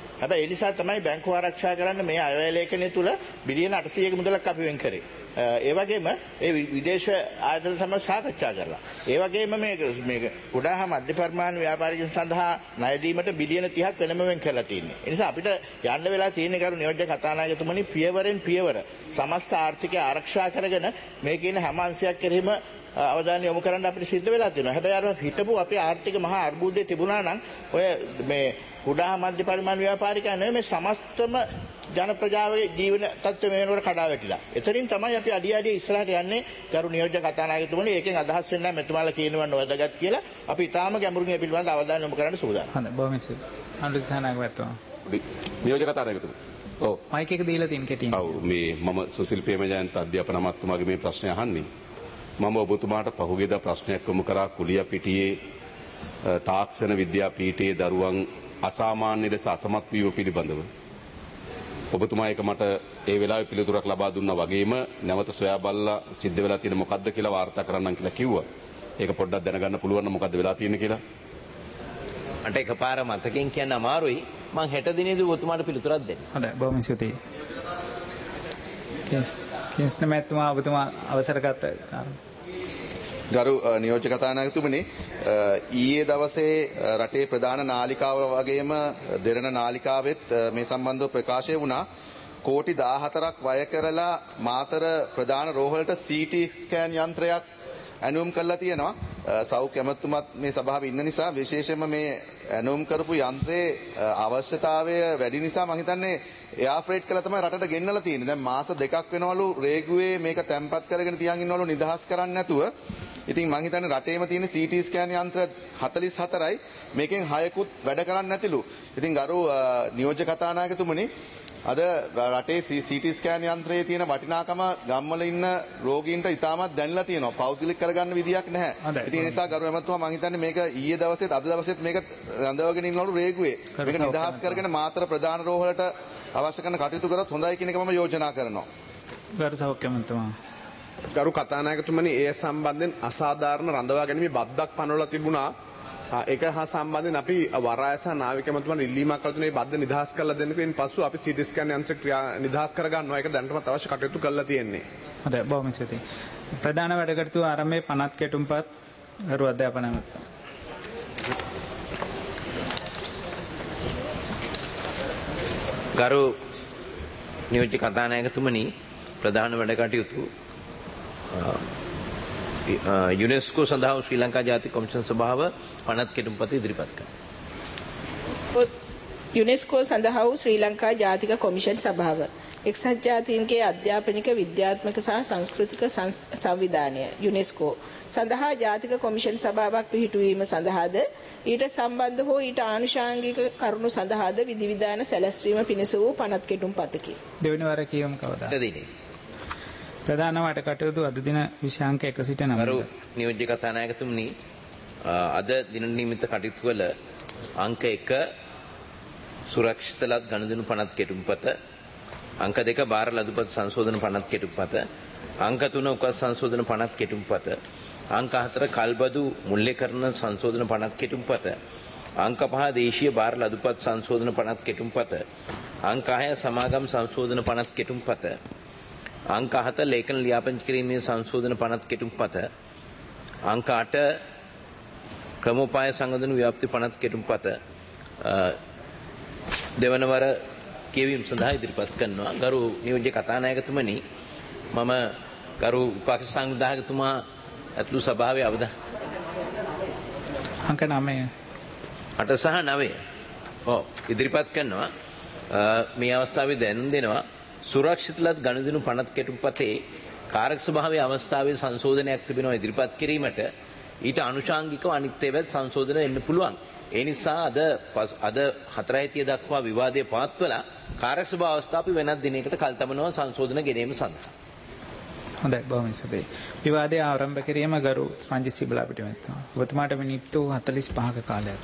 හැබැයි ඒ නිසා තමයි බැංකුව ආරක්ෂා කරන්න මේ අයවැය ලේඛනය තුල බිලියන අටසීයක මුදලක් අපි වෙන් කරේ. ඒ වගේම ඒ විදේශ ආයතන සමග සාකච්ඡා කරලා ඒ වගේම මේ මේක කුඩා හා මධ්‍ය පරිමාණ ව්‍යාපාරිකයන් සඳහා ණය දීමට බිලියන තිහක් වෙනම වෙන් කරලා තියෙනවා. ඒ නිසා අපිට යන්න වෙලා තියෙන කරු නියෝජ්‍ය කතානායකතුමනි පියවරෙන් පියවර සමස්ත ආර්ථිකය ආරක්ෂා කරගෙන මේ කියන හැම අංශයක් කෙරෙහිම අවධානය යොමු කරන්න අපිට සිද්ධ වෙලා තියෙනවා. හැබැයි අර හිටපු අපේ ආර්ථික මහා අර්බුදයේ තිබුණා නම් ඔය මේ කුඩා හා මධ්‍ය පරිමාණ ව්‍යාපාරිකයන් නෙවෙයි මේ සමස්තම ජන ප්‍රජාවගේ ජීවන තත්ත්වය මේ වෙනකොට කඩා වැටිලා. එතනින් තමයි අපි අඩිය අඩිය ඉස්සරහට යන්නේ. ගරු නියෝජ්‍ය කතානායකතුමනි ඒකෙන් අදහස් වෙන්නේ නැහැ මෙතුමාලා කියනවා නොවැදගත් කියලා. අපි ඊටාම ගැඹුරින් මේ පිළිබඳව අවධානය යොමු කරන්න සූදානම්. හොඳයි බොහොම ස්තුතියි. අනුරුද්ධ සහනායකතුමා. නියෝජ්‍ය කතානායකතුමා. ඔව්. මයික් එක දීලා තියෙන කෙටියෙන්. ඔව් මේ මම සුසිල් ප්‍රේමජයන්ත අධ්‍යාපන අමාත්‍යතුමාගේ මේ ප්‍රශ්නය අහන්නේ. මම ඔබතුමාට පහුගියදා ප්‍රශ්නයක් යොමු කරා කුලියපිටියේ තාක්ෂණ විද්‍යාපීඨයේ දරුවන් අසාමාන්‍ය ලෙස අසමත් වීම පිළිබඳව ඔබතුමා ඒක මට ඒ වෙලාවේ පිළිතුරක් ලබා දුන්නා වගේම නැවත සොයා බලලා සිද්ධ වෙලා තියෙන මොකද්ද කියලා වාර්තා කරන්නම් කියලා කිව්වා. ඒක පොඩ්ඩක් දැනගන්න පුළුවන් නම් මොකද්ද වෙලා තියෙන්නේ කියලා. මට එකපාර මතකෙන් කියන්න අමාරුයි. මං හෙට දිනේදී ඔබතුමාට පිළිතුරක් දෙන්න. හොඳයි බොහොම ස්තුතියි. කෙස් කෙස් නැමෙතුමා ඔබතුමා අවසර ගත ගරු නියෝජ්‍ය කතානායකතුමනි ඊයේ දවසේ රටේ ප්‍රධාන නාලිකාව වගේම දෙරණ නාලිකාවෙත් මේ සම්බන්ධව ප්‍රකාශය වුණා කෝටි දාහතරක් වැය කරලා මාතර ප්‍රධාන රෝහලට සීටි ස්කෑන් යන්ත්‍රයක් ඇනුම් කරලා තියෙනවා. සෞඛ්‍ය ඇමතුමත් මේ සභාවේ ඉන්න නිසා විශේෂයෙන්ම මේ ඇනුම් කරපු යන්ත්‍රයේ අවශ්‍යතාවය වැඩි නිසා මම හිතන්නේ එයා ෆ්‍රේට් කළා තමයි රටට ගෙන්නලා තියෙන්නේ. දැන් මාස දෙකක් වෙනවලු රේගුවේ මේක තැම්පත් කරගෙන තියන් ඉන්නවලු නිදහස් කරන්නේ නැතුව. ඉතින් මම හිතන්නේ රටේම තියෙන සීටි ස්කෑන් යන්ත්‍ර හතළිස් හතරයි මේකෙන් හයකුත් වැඩ කරන්නේ නැතිලු. ඉතින් ගරු නියෝජ්‍ය කතානායකතුමනි අද රටේ සීටි ස්කෑන් යන්ත්‍රයේ තියෙන වටිනාකම ගම්වල ඉන්න රෝගීන්ට ඉතාමත් දැනලා තියෙනවා. පෞද්ගලික කරගන්න විදියක් නැහැ. ඉතින් ඒ නිසා ගරු ඇමතුමා මම හිතන්නේ මේක ඊයේ දවසේත් අද දවසේත් මේක රඳවගෙන ඉන්නවලු රේගුවේ. මේක නිදහස් කරගෙන මාතර ප්‍රධාන රෝහලට අවශ්‍ය කරන කටයුතු කරත් හොඳයි කියන එක මම යෝජනා කරනවා. ගරු සෞඛ්‍ය ඇමතුමා. ගරු කතානායකතුමනි ඒ සම්බන්ධයෙන් අසාධාරණ රඳවා ගැනීම බද්දක් පනවලා තිබුණා. ඒක හා සම්බන්ධයෙන් අපි වරාය සහ නාවික ඇමතුමාට ඉල්ලීමක් කළා තුනේ බද්ද නිදහස් කරලා දෙන්න කියන පසු අපි සීටි ස්කෑන් යන්ත්‍ර ක්‍රියා නිදහස් කර ගන්නවා. ඒක දැනටමත් අවශ්‍ය කටයුතු කරලා තියෙන්නේ. හොඳයි බොහොම ස්තුතියි. ප්‍රධාන වැඩකටයුතු ආරම්භයේ පනත් කෙටුම්පත් ගරු අධ්‍යාපන ඇමතුමා. ගරු නියෝජ්‍ය කතානායකතුමනි ප්‍රධාන වැඩකටයුතු යුනෙස්කෝ සඳහා ශ්‍රී ලංකා ජාතික කොමිෂන් සභාව පනත් කෙටුම්පත ඉදිරිපත් කරනවා. යුනෙස්කෝ සඳහා වූ ශ්‍රී ලංකා ජාතික කොමිෂන් සභාව එක්සත් ජාතීන්ගේ අධ්‍යාපනික විද්‍යාත්මක සහ සංස්කෘතික සංවිධානය යුනෙස්කෝ සඳහා ජාතික කොමිෂන් සභාවක් පිහිටුවීම සඳහාද ඊට සම්බන්ධ හෝ ඊට ආනුෂාංගික කරුණු සඳහාද විධිවිධාන සැලැස්වීම පිණිස වූ පනත් කෙටුම්පතකි. දෙවෙනි වර කියවමු කවදාද? දෙදිනේ. ප්‍රධාන වැඩ කටයුතු අද දින විෂයාංක එක සිට නවය. ගරු නියෝජ්‍ය කතානායකතුමනි අද දින නිමිත්ත කටයුතු වල අංක එක සුරක්ෂිත ලත් ගනුදෙනු පනත් කෙටුම්පත, අංක දෙක බාර ලදුපත් සංශෝධන පනත් කෙටුම්පත, අංක තුන උකස් සංශෝධන පනත් කෙටුම්පත, අංක හතර කල්බදු මුල්‍යකරණ සංශෝධන පනත් කෙටුම්පත, අංක පහ දේශීය බාර ලදුපත් සංශෝධන පනත් කෙටුම්පත, අංක හය සමාගම් සංශෝධන පනත් කෙටුම්පත, අංක හත ලේඛන ලියාපදිංචි කිරීමේ සංශෝධන පනත් කෙටුම්පත, අංක අට ක්‍රමෝපාය සංගදන ව්‍යාප්ති පනත් කෙටුම්පත දෙවනවර කියවීම සඳහා ඉදිරිපත් කරනවා. ගරු නියෝජ්‍ය කතානායකතුමනි මම ගරු විපක්ෂ සංවිධායකතුමා ඇතුළු සභාවේ අවධානය අංක නවය අට සහ නවය ඔව් ඉදිරිපත් කරනවා. මේ අවස්ථාවේ දැනුම් දෙනවා සුරක්ෂිත ලත් ගනුදෙනු පනත් කෙටුම්පතේ කාරක ස්වභාවයේ අවස්ථාවේ සංශෝධනයක් තිබෙනවා ඉදිරිපත් කිරීමට. ඊට අනුශාංගිකව අනිත් ඒවාත් සංශෝධන එන්න පුළුවන්. ඒ නිසා අද අද හතරයිතිය දක්වා විවාදයේ පවත්වලා කාරක ස්වභාව අවස්ථාව අපි වෙනත් දිනයකට කල් තබනවා සංශෝධන ගෙනීම සඳහා. හොඳයි බොහොම ස්තුතියි. විවාදය ආරම්භ කිරීම ගරු රංජිත් සිබලා පිට මෙතුමා. ඔබතුමාට මිනිත්තු හතළිස් පහක කාලයක්.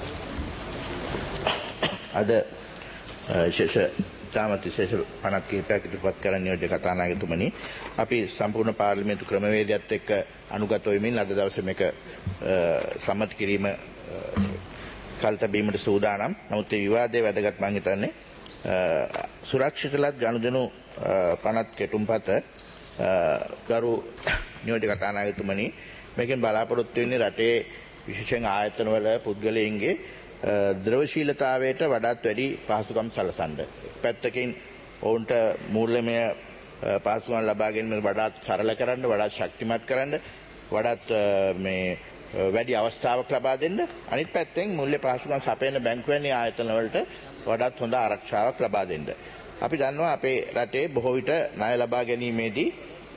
අද ශේෂ තාමත් විශේෂ පනත් කීපයක් ඉදිරිපත් කරන නියෝජ්‍ය කතානායකතුමනි අපි සම්පූර්ණ පාර්ලිමේන්තු ක්‍රමවේදයත් එක්ක අනුගත වෙමින් අද දවසේ මේක සම්මත කිරීම කල් තැබීමට සූදානම්. නමුත් මේ විවාදයේ වැදගත් මම හිතන්නේ සුරක්ෂිතලත් ගනුදෙනු පනත් කෙටුම්පත ගරු නියෝජ්‍ය කතානායකතුමනි මේකෙන් බලාපොරොත්තු වෙන්නේ රටේ විශේෂයෙන් ආයතනවල පුද්ගලයන්ගේ ද්‍රවශීලතාවයට වඩාත් වැඩි පහසුකම් සලසන්න. පැත්තකින් ඔවුන්ට මූල්‍යමය පහසුකම් ලබා ගැනීම වඩාත් සරල කරන්න, වඩාත් ශක්තිමත් කරන්න, වඩාත් මේ වැඩි අවස්ථාවක් ලබා දෙන්න. අනිත් පැත්තෙන් මූල්‍ය පහසුකම් සපයන බැංකු වැනි ආයතන වලට වඩාත් හොඳ ආරක්ෂාවක් ලබා දෙන්න. අපි දන්නවා අපේ රටේ බොහෝ විට ණය ලබා ගැනීමේදී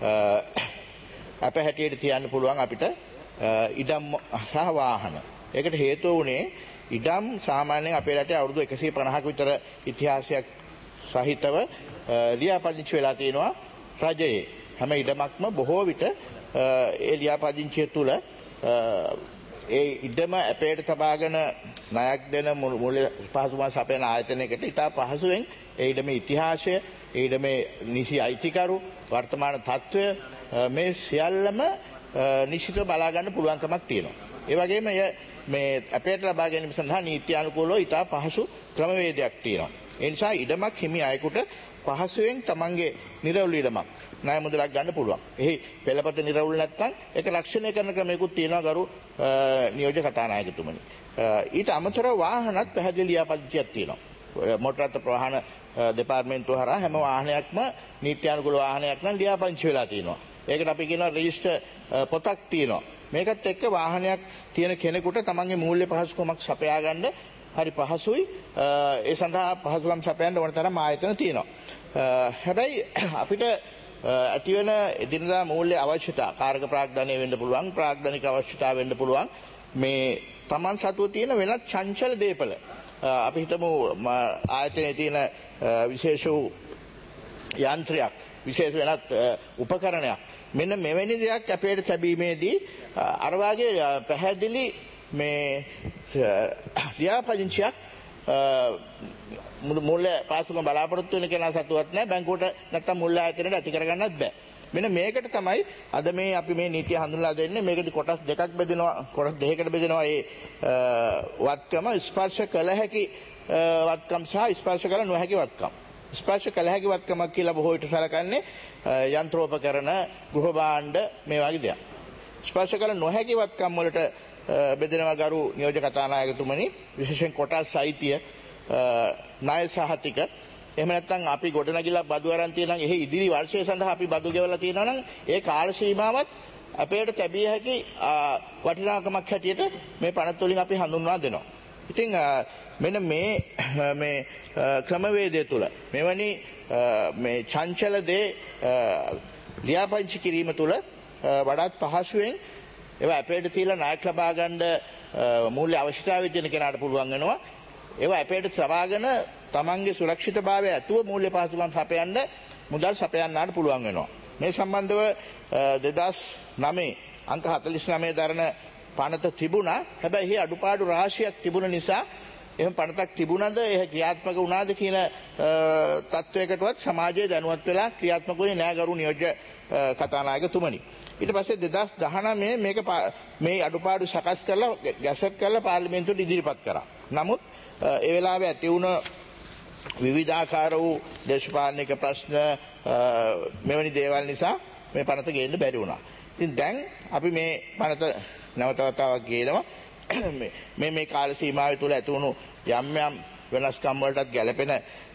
අප හැටියට තියන්න පුළුවන් අපිට ඉඩම් සහ වාහන. ඒකට හේතුව වුණේ ඉඩම් සාමාන්‍යයෙන් අපේ රටේ අවුරුදු එකසිය පනහක විතර ඉතිහාසයක් සහිතව ලියාපදිංචි වෙලා තියෙනවා රජයේ. හැම ඉඩමක්ම බොහෝ විට ඒ ලියාපදිංචිය තුළ ඒ ඉඩම අපේට තබාගෙන ණයක් දෙන මූල්‍ය පහසුකම් සපයන ආයතනයකට ඉතා පහසුවෙන් ඒ ඉඩමේ ඉතිහාසය, ඒ ඉඩමේ නිසි අයිතිකරු, වර්තමාන තත්ත්වය මේ සියල්ලම නිශ්චිතව බලා ගන්න පුළුවන්කමක් තියෙනවා. ඒ වගේම මේ අපේට ලබා ගැනීම සඳහා නීත්‍යානුකූලව ඉතා පහසු ක්‍රමවේදයක් තියෙනවා. ඒ නිසා ඉඩමක් හිමි අයෙකුට පහසුවෙන් තමන්ගේ නිරවුල් ඉඩමක් ණය මුදලක් ගන්න පුළුවන්. එහි පෙළපත නිරවුල් නැත්නම් ඒක රක්ෂණය කරන ක්‍රමයකුත් තියෙනවා ගරු නියෝජ්‍ය කතානායකතුමනි. ඊට අමතරව වාහනත් පැහැදිලි ලියාපදිංචියක් තියෙනවා. මොටර් රථ ප්‍රවාහන දෙපාර්තමේන්තුව හරහා හැම වාහනයක්ම නීත්‍යානුකූල වාහනයක් නම් ලියාපදිංචි වෙලා තියෙනවා. ඒකට අපි කියනවා රෙජිස්ටර් පොතක් තියෙනවා. මේකත් එක්ක වාහනයක් තියෙන කෙනෙකුට තමන්ගේ මූල්‍ය පහසුකමක් සපයා ගන්න හරි පහසුයි. ඒ සඳහා පහසුකම් සපයන්න ඕන තරම් ආයතන තියෙනවා. හැබැයි අපිට ඇතිවන එදිනදා මූල්‍ය අවශ්‍යතා කාර්ක ප්‍රාග්ධනය වෙන්න පුළුවන්, ප්‍රාග්ධනික අවශ්‍යතා වෙන්න පුළුවන්. මේ තමන් සතුව තියෙන වෙනත් චංචල දේපල අපි හිතමු ආයතනයේ තියෙන විශේෂ වූ යන්ත්‍රයක්, විශේෂ වෙනත් උපකරණයක්, මෙන්න මෙවැනි දෙයක් අපේට තැබීමේදී අර වාගේ පැහැදිලි මේ ලියාපදිංචියක් මූල්‍ය පහසුකම් බලාපොරොත්තු වෙන කෙනා සතුවත් නැහැ, බැංකුවට නැත්තම් මූල්‍ය ආයතනයට ඇති කරගන්නත් බෑ. මෙන්න මේකට තමයි අද මේ අපි මේ නීතිය හඳුන්ලා දෙන්නේ. මේකේ කොටස් දෙකක් බෙදෙනවා, කොටස් දෙකකට බෙදෙනවා. ඒ වත්කම ස්පර්ශ කළ හැකි වත්කම් සහ ස්පර්ශ කළ නොහැකි වත්කම්. ස්පර්ශ කළ හැකි වත්කමක් කියලා බොහෝ විට සලකන්නේ යන්ත්‍රෝපකරණ, ගෘහ භාණ්ඩ මේ වගේ දේවල්. ස්පර්ශ කළ නොහැකි වත්කම් වලට බෙදෙනවා ගරු නියෝජ්‍ය කතානායකතුමනි. විශේෂයෙන් කොටස් අයිතිය, ණය සහතික, එහෙම නැත්නම් අපි ගොඩනැගිල්ලක් බදු අරන් තියෙනවා නම් එහි ඉදිරි වර්ෂය සඳහා අපි බදු ගෙවලා තියෙනවා නම් ඒ කාල සීමාවත් අපේට තැබිය හැකි වටිනාකමක් හැටියට මේ පනත් වලින් අපි හඳුන්වා දෙනවා. ඉතින් මෙන්න මේ මේ ක්‍රමවේදය තුළ මෙවැනි මේ චංචල දේ ලියාපදිංචි කිරීම තුළ වඩාත් පහසුවෙන් ඒවා අපේට තියලා ණයක් ලබා ගන්න මූල්‍ය අවශ්‍යතාවය තියෙන කෙනාට පුළුවන් වෙනවා. ඒවා අපේට සවාගෙන තමන්ගේ සුරක්ෂිතභාවය ඇතුව මූල්‍ය පහසුකම් සපයන්න, මුදල් සපයන්නට පුළුවන් වෙනවා. මේ සම්බන්ධව දෙදහස් නවය අංක හතළිස් නවය දරන පනත තිබුණා. හැබැයි එහි අඩුපාඩු රාශියක් තිබුණ නිසා එහෙම පනතක් තිබුණද ඒ ක්‍රියාත්මක වුණාද කියන තත්වයකටවත් සමාජයේ දැනුවත් වෙලා ක්‍රියාත්මක වෙන්නේ නැහැ ගරු නියෝජ්‍ය කතානායකතුමනි. ඊට පස්සේ දෙදහස් දහනවය මේක මේ අඩුපාඩු සකස් කරලා ගැසට් කරලා පාර්ලිමේන්තුවට ඉදිරිපත් කරා. නමුත් ඒ වෙලාවේ ඇති වුණ විවිධාකාර වූ දේශපාලනික ප්‍රශ්න මෙවැනි දේවල් නිසා මේ පනත ගේන්න බැරි වුණා. ඉතින් දැන් අපි මේ පනත නැවත වතාවක් ගේනවා. මේ මේ කාල සීමාව තුළ ඇති වුණු යම් යම් වෙනස්කම් වලටත් ගැළපෙන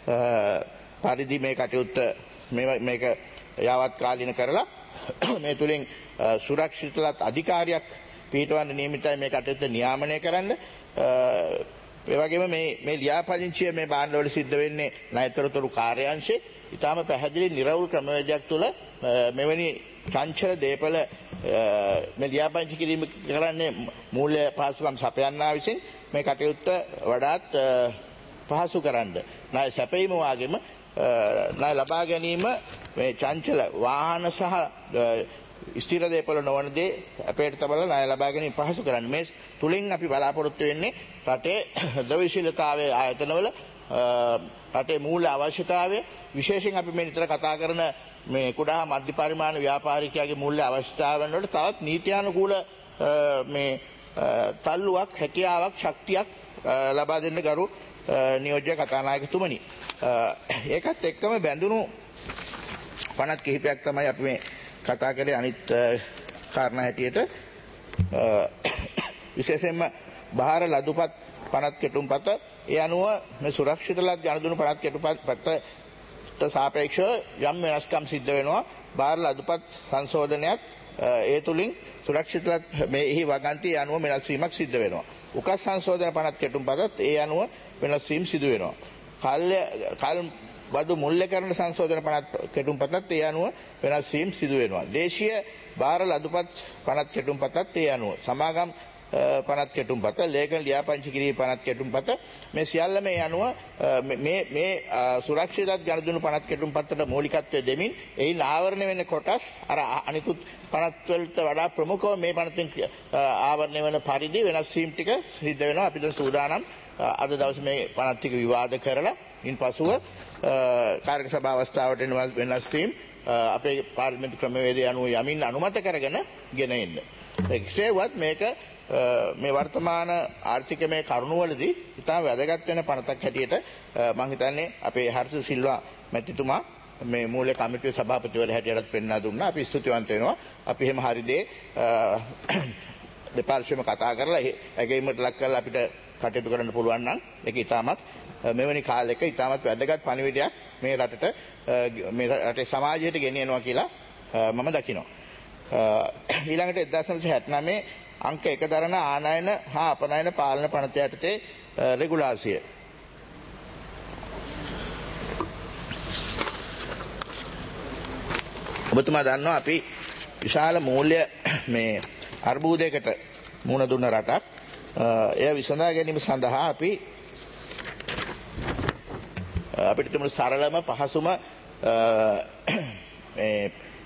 පරිදි මේ කටයුත්ත මේක යාවත් කාලීන කරලා මේ තුලින් සුරක්ෂිතලත් අධිකාරියක් පිටවන්න නියමිතයි මේ කටයුත්ත නියාමනය කරන්න. ඒ වගේම මේ මේ ලියාපදිංචිය මේ භාණ්ඩවල සිද්ධ වෙන්නේ ණයතරතුරු කාර්යාංශේ. ඊටාම පැහැදිලි නිර්වෘල් ක්‍රමවේදයක් තුළ මෙවැනි චංචල දේපල මේ ලියාපදිංචි කිරීම කරන්නේ මූල්‍ය පහසුකම් සපයන්නා විසින් මේ කටයුත්ත වඩාත් පහසු කරන්න. ණය සැපීම වගේම ණය ලබා ගැනීම මේ චංචල වාහන සහ ස්ථිර දේපල නොවන දේ අපේට තබලා ණය ලබා ගැනීම පහසු කරන්න. මේ තුලින් අපි බලාපොරොත්තු වෙන්නේ රටේ ද්‍රව්‍යශීලතාවයේ ආයතනවල රටේ මූල්‍ය අවශ්‍යතාවය, විශේෂයෙන් අපි මේ නිතර කතා කරන මේ කුඩා මධ්‍ය පරිමාණ ව්‍යාපාරිකයාගේ මූල්‍ය අවශ්‍යතාවයන් වලට තවත් නීත්‍යානුකූල මේ තල්ලුවක්, හැකියාවක්, ශක්තියක් ලබා දෙන්න ගරු නියෝජ්‍ය කතානායකතුමනි. ඒකත් එක්කම බැඳුණු පනත් කිහිපයක් තමයි අපි මේ කතා කරේ අනිත් කාරණා හැටියට විශේෂයෙන්ම බාහිර ලදුපත් පනත් කෙටුම්පත ඒ අනුව මේ සුරක්ෂිත ලත් ජනදුණු පනත් කෙටුම්පතට සාපේක්ෂව යම් වෙනස්කම් සිද්ධ වෙනවා. බාහිර ලදුපත් සංශෝධනයත් ඒ තුලින් සුරක්ෂිත ලත් මේහි වගන්තිය අනුව වෙනස් වීමක් සිද්ධ වෙනවා. උකස් සංශෝධන පනත් කෙටුම්පතත් ඒ අනුව වෙනස් වීම සිදු වෙනවා. කල් කල් බදු මුල්‍ය කරන සංශෝධන පනත් කෙටුම්පතත් ඒ අනුව වෙනස් වීම සිදු වෙනවා. දේශීය බාහිර ලදුපත් පනත් කෙටුම්පතත් ඒ අනුව සමාගම් පනත් කෙටුම්පත ලේඛන ලියාපදිංචි කිරීම පනත් කෙටුම්පත මේ සියල්ල මේ අනුව මේ මේ සුරක්ෂිත ජනදුණු පනත් කෙටුම්පතට මූලිකත්වය දෙමින් එයින් ආවරණය වෙන කොටස් අර අනිකුත් පනත් වලට වඩා ප්‍රමුඛව මේ පනතෙන් ආවරණය වෙන පරිදි වෙනස් වීම ටික සිද්ධ වෙනවා. අපි දැන් සූදානම් අද දවසේ මේ පනත් ටික විවාද කරලා ඉන් පසුව කාර්ය සභාව අවස්ථාවට වෙනස් වීම අපේ පාර්ලිමේන්තු ක්‍රමවේදය අනුව යමින් අනුමත කරගෙන ගෙන එන්න. ඒකසේවත් මේක මේ වර්තමාන ආර්ථිකමය කරුණුවලදී ඉතාම වැදගත් වෙන පනතක් හැටියට මම හිතන්නේ අපේ හර්ෂ සිල්වා මැතිතුමා මේ මූලික කමිටුවේ සභාපතිවරයා හැටියටත් පෙන්වා දුන්නා. අපි ස්තුතිවන්ත වෙනවා. අපි එහෙම හරි දේ දෙපාර්ශ්වෙම කතා කරලා ඇගීමට ලක් කරලා අපිට කටයුතු කරන්න පුළුවන් නම් ඒක ඉතාමත් මෙවැනි කාලයක ඉතාමත් වැදගත් පණිවිඩයක් මේ රටට මේ රටේ සමාජයට ගෙනියනවා කියලා මම දකිනවා. ඊළඟට එක්දාස් නවසිය හැත්තෑ අංක එක දරන ආනයන හා අපනයන පාලන පනත යටතේ රෙගුලාසිය. ඔබතුමා දන්නවා අපි විශාල මූල්‍ය මේ අර්බුදයකට මුහුණ දුන්න රටක්. එය විසඳා ගැනීම සඳහා අපි අපිට තිබුණු සරලම පහසුම මේ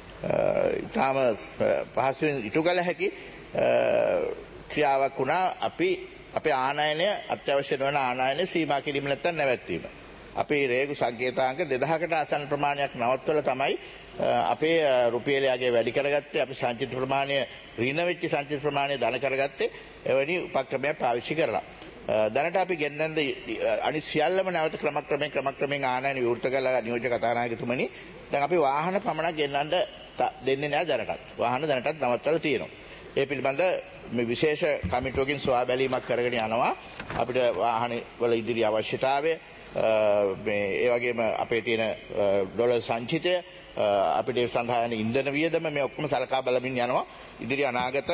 ඊටම පහසුවෙන් ඉටු කළ හැකි ක්‍රියාවක් වුණා අපි අපේ ආනයනය අත්‍යවශ්‍ය නොවන ආනයනය සීමා කිරීම නැත්නම් නැවැත්වීම. අපි රේගු සංකේතාංක දෙදහකට ආසන්න ප්‍රමාණයක් නවත්වලා තමයි අපේ රුපියලයාගේ වැඩි කරගත්තේ. අපි සංචිත ප්‍රමාණය ඍණ වෙච්ච සංචිත ප්‍රමාණය ධන කරගත්තේ එවැනි උපක්‍රමයක් පාවිච්චි කරලා. දැනට අපි ගෙන්නන අනිත් සියල්ලම නැවත ක්‍රමක්‍රමයෙන් ක්‍රමක්‍රමයෙන් ආනයන විවෘත කළා නියෝජ්‍ය කතානායකතුමනි. දැන් අපි වාහන පමණක් ගෙන්නන්න දෙන්නේ නැහැ දැනටත්. වාහන දැනටත් නවත්තලා තියෙනවා. ඒ පිළිබඳ මේ විශේෂ කමිටුවකින් සොයා බැලීමක් කරගෙන යනවා. අපිට වාහන වල ඉදිරි අවශ්‍යතාවය මේ ඒ වගේම අපේ තියෙන ඩොලර් සංචිතය අපිට ඒ සඳහා යන ඉන්ධන වියදම මේ ඔක්කොම සලකා බලමින් යනවා. ඉදිරි අනාගත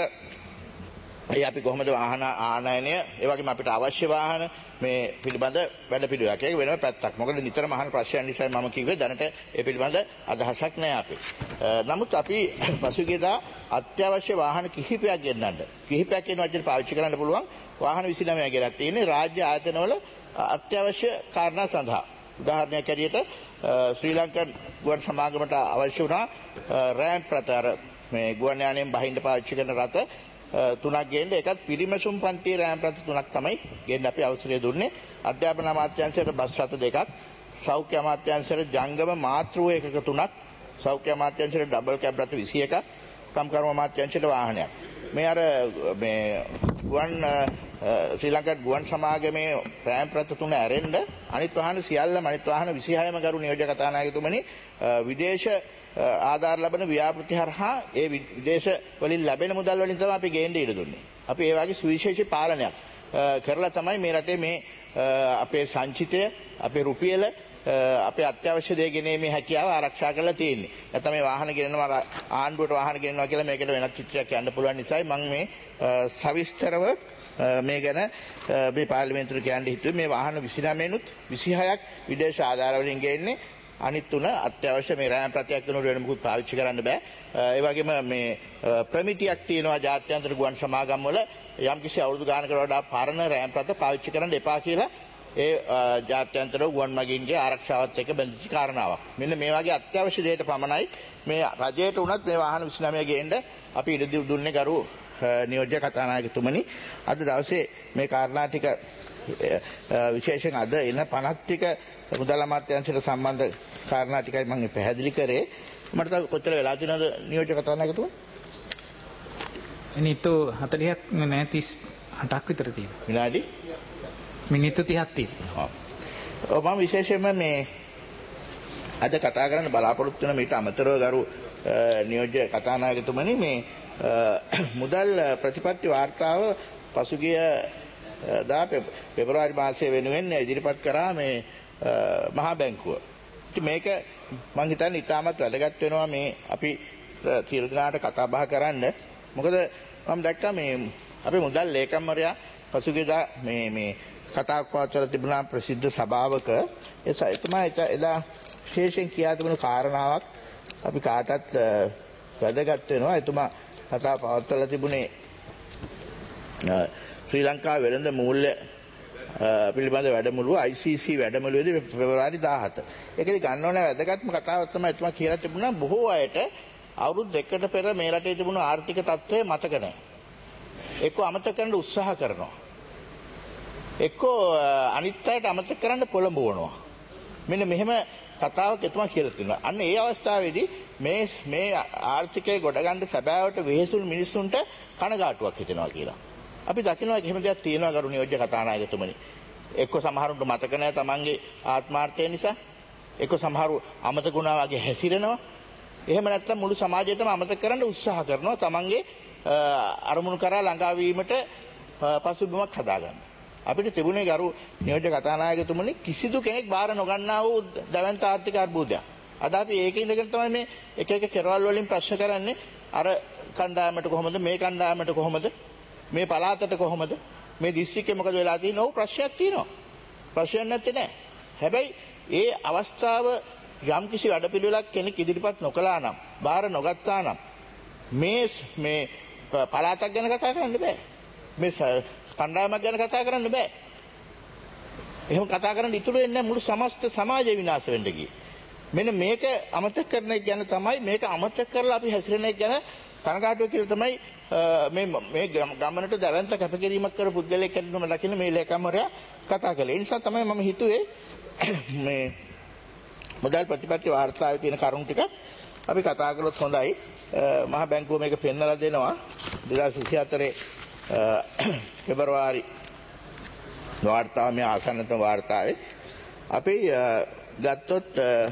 ඒ අපි කොහොමද වාහන ආනයනය ඒ වගේම අපිට අවශ්‍ය වාහන මේ පිළිබඳ වැඩ පිළිවෙලක්. ඒක වෙනම පැත්තක්. මොකද නිතරම අහන ප්‍රශ්නයන් නිසා මම කිව්වේ දැනට ඒ පිළිබඳ අදහසක් නැහැ අපේ. නමුත් අපි පසුගියදා අත්‍යවශ්‍ය වාහන කිහිපයක් ගෙන්නන්න. කිහිපයක් කියන වචනේ පාවිච්චි කරන්න පුළුවන්. වාහන විසිනමයක් ගෙනත් තියෙන්නේ රාජ්‍ය ආයතනවල අත්‍යවශ්‍ය කාරණා සඳහා. උදාහරණයක් ඇරියට ශ්‍රී ලංකන් ගුවන් සමාගමට අවශ්‍ය වුණා රෑම්ප් රථ අර මේ ගුවන් යානයෙන් බහින්න පාවිච්චි කරන රථ තුනක් ගෙන්න. ඒකත් පිරිමැසුම් පන්තියේ රෑම්ප් රථ තුනක් තමයි ගෙන්න අපි අවසරය දුන්නේ. අධ්‍යාපන අමාත්‍යාංශයට බස් රථ දෙකක්, සෞඛ්‍ය අමාත්‍යාංශයට ජංගම මාතෘ ඒකක තුනක්, සෞඛ්‍ය අමාත්‍යාංශයට ඩබල් කැබ් රථ විසි එකක්, කම්කරුම අමාත්‍යාංශයට වාහනයක්. මේ අර මේ ගුවන් ශ්‍රී ලංකා ගුවන් සමාගමේ රෑම්ප් රථ තුන ඇරෙන්න අනිත් වාහන සියල්ලම අනිත් වාහන විසිහයම ගරු නියෝජ්‍ය කතානායකතුමනි විදේශ ආධාර ලබන ව්‍යාපෘති හරහා ඒ විදේශ වලින් ලැබෙන මුදල් වලින් තමයි අපි ගේන්න ඉඩ දුන්නේ. අපි ඒ වගේ සුවිශේෂී පාලනයක් කරලා තමයි මේ රටේ මේ අපේ සංචිතය, අපේ රුපියල, අපේ අත්‍යවශ්‍ය දේ ගෙනීමේ හැකියාව ආරක්ෂා කරලා තියෙන්නේ. නැත්නම් මේ වාහන ගෙනනවා ආණ්ඩුවට වාහන ගෙනනවා කියලා මේකට වෙනත් චිත්‍රයක් යන්න පුළුවන් නිසායි මම මේ සවිස්තරව මේ ගැන මේ පාර්ලිමේන්තුවට කියන්න හිතුවේ. මේ වාහන විසිනමෙනුත් විසිහයක් විදේශ ආධාර වලින් ගේන්නේ. අනිත් තුන අත්‍යවශ්‍ය මේ රෑම් ප්‍රත්‍යක් කරනකොට වෙන මොකුත් පාවිච්චි කරන්න බෑ. ඒ වගේම මේ ප්‍රමිතියක් තියෙනවා ජාත්‍යන්තර ගුවන් සමාගම් වල යම්කිසි අවුරුදු ගානකට වඩා පරණ රෑම් ප්‍රත් පාවිච්චි කරන්න එපා කියලා ඒ ජාත්‍යන්තර ගුවන් මගීන්ගේ ආරක්ෂාවත් එක්ක බැඳිච්ච කාරණාවක්. මෙන්න මේ වගේ අත්‍යවශ්‍ය දෙයට පමණයි මේ රජයට උනත් මේ වාහන විසිනමය ගේන්න අපි ඉඩ දුන්නේ ගරු නියෝජ්‍ය කතානායකතුමනි. අද දවසේ මේ කාරණා ටික විශේෂයෙන් අද එන පනත් ටික මුදල් අමාත්‍යාංශයට සම්බන්ධ කාරණා ටිකයි මම පැහැදිලි කරේ. මට තව කොච්චර වෙලා තියෙනවද නියෝජ්‍ය කතානායකතුමනි? එනිතෝ හතළිහක් නෑ තිස් අටක් විතර තියෙනවා. විනාඩි මිනිත්තු තිහක් තියෙනවා. ඔව් මම විශේෂයෙන්ම මේ අද කතා කරන්න බලාපොරොත්තු වෙන මීට අමතරව ගරු නියෝජ්‍ය කතානායකතුමනි මේ මුදල් ප්‍රතිපත්ති වාර්තාව පසුගිය දා පෙබරවාරි මාසයේ වෙනුවෙන් ඉදිරිපත් කරා මේ මහා බැංකුව. ඉතින් මේක මම හිතන්නේ ඉතාමත් වැදගත් වෙනවා මේ අපි තීරණාට කතා බහ කරන්න. මොකද මම දැක්කා මේ අපේ මුදල් ලේකම්වරයා පසුගියදා මේ මේ කතාවක් පවත්වලා තිබුණා ප්‍රසිද්ධ සභාවක. ඒ එතුමා එදා විශේෂයෙන් කියා තිබුණු කාරණාවක් අපි කාටත් වැදගත් වෙනවා. එතුමා කතා පවත්වලා තිබුණේ ශ්‍රී ලංකා වෙළඳ මූල්‍ය පිළිබඳ වැඩමුළුව I C C වැඩමුළුවේදී පෙබරවාරි දාහත. ඒකදී ගන්න ඕන වැදගත්ම කතාවක් තමයි එතුමා කියලා තිබුණා බොහෝ අයට අවුරුදු දෙකකට පෙර මේ රටේ තිබුණු ආර්ථික තත්ත්වය මතක නැහැ. එක්කෝ අමතක කරන්න උත්සාහ කරනවා. එක්කෝ අනිත් අයට අමතක කරන්න පොළඹවනවා. මෙන්න මෙහෙම කතාවක් එතුමා කියලා තිනවා. අන්න ඒ අවස්ථාවේදී මේ මේ ආර්ථිකය ගොඩගන්න සැබෑවට වෙහෙසුණු මිනිස්සුන්ට කනගාටුවක් හිතෙනවා කියලා. අපි දකිනවා එහෙම දෙයක් තියෙනවා ගරු නියෝජ්‍ය කතානායකතුමනි. එක්ක සමහරුන්ට මතක නැහැ තමන්ගේ ආත්මාර්ථය නිසා. එක්ක සමහරු අමතක වුණා වගේ හැසිරෙනවා. එහෙම නැත්නම් මුළු සමාජයටම අමතක කරන්න උත්සාහ කරනවා තමන්ගේ අරමුණු කරා ළඟා වීමට පසුබිමක් හදාගන්න. අපිට තිබුණේ ගරු නියෝජ්‍ය කතානායකතුමනි කිසිදු කෙනෙක් බාර නොගන්නා වූ දැවැන්ත ආර්ථික අර්බුදයක්. අද අපි ඒකේ ඉඳගෙන තමයි මේ එක එක කෙරවල් වලින් ප්‍රශ්න කරන්නේ. අර කණ්ඩායමට කොහොමද මේ කණ්ඩායමට කොහොමද මේ පළාතට කොහොමද මේ දිස්ත්‍රික්කේ මොකද වෙලා තියෙන්නේ? ඔව් ප්‍රශ්නයක් තියෙනවා. ප්‍රශ්නයක් නැත්තේ නෑ. හැබැයි ඒ අවස්ථාව යම් කිසි වැඩපිළිවෙලක් කෙනෙක් ඉදිරිපත් නොකළා නම්, බාර නොගත්තා නම් මේ මේ පළාතක් ගැන කතා කරන්න බෑ. මේ කණ්ඩායමක් ගැන කතා කරන්න බෑ. එහෙම කතා කරන්න ඉතුරු වෙන්නේ මුළු සමස්ත සමාජය විනාශ වෙන්න ගියේ. මෙන්න මේක අමතක කරන එක ගැන තමයි මේක අමතක කරලා අපි හැසිරෙන එක ගැන කනගාටුව කියලා තමයි මේ මේ ගමනට දැවැන්ත කැපකිරීමක් කර පුද්ගලයෙක් හැටියට මම දකින්න මේ ලේකම්වරයා කතා කළේ. ඒ නිසා තමයි මම හිතුවේ මේ මුදල් ප්‍රතිපත්ති වාර්තාවේ තියෙන කරුණු ටික අපි කතා කළොත් හොඳයි. මහා බැංකුව මේක පෙන්වලා දෙනවා දෙදාස් විසිහතරේ පෙබරවාරි වාර්තාව මේ ආසන්නතම වාර්තාවේ අපි ගත්තොත්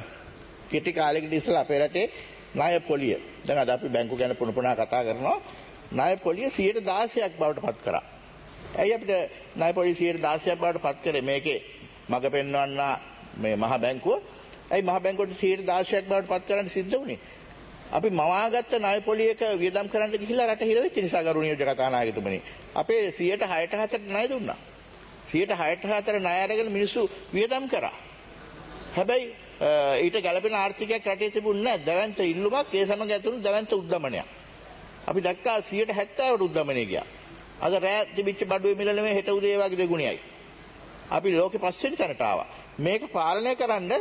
කෙටි කාලයකට ඉස්සෙල්ලා අපේ රටේ ණය පොලිය දැන් අද අපි බැංකු ගැන පුන පුනා කතා කරනවා ණය පොලිය සියයට දාසයක් බවට පත් කරා. ඇයි අපිට ණය පොලිය සියයට දාසයක් බවට පත් කරේ? මේකේ මග පෙන්වන්න මේ මහා බැංකුව. ඇයි මහා බැංකුවට සියයට දාසයක් බවට පත් කරන්න සිද්ධ වුණේ? අපි මවාගත්ත ණය පොලියක වියදම් කරන්න ගිහිල්ලා රට හිර වෙච්ච නිසා ගරු නියෝජ්‍ය කතානායකතුමනි. අපේ සියයට හයට හතර ණය දුන්නා. සියයට හයට හතර ණය අරගෙන මිනිස්සු වියදම් කරා. හැබැයි ඊට ගැළපෙන ආර්ථිකයක් රටේ තිබුණේ නැහැ. දැවැන්ත ඉල්ලුමක් ඒ සමග ඇතුළු දැවැන්ත උද්දමනයක්. අපි දැක්කා සියයට හැත්තෑවට උද්දමනය ගියා. අද රෑ තිබිච්ච බඩුවේ මිල නෙමෙයි හෙට උදේ වගේ දෙගුණයයි. අපි ලෝකෙ පස්වෙනි තැනට ආවා. මේක පාලනය කරන්න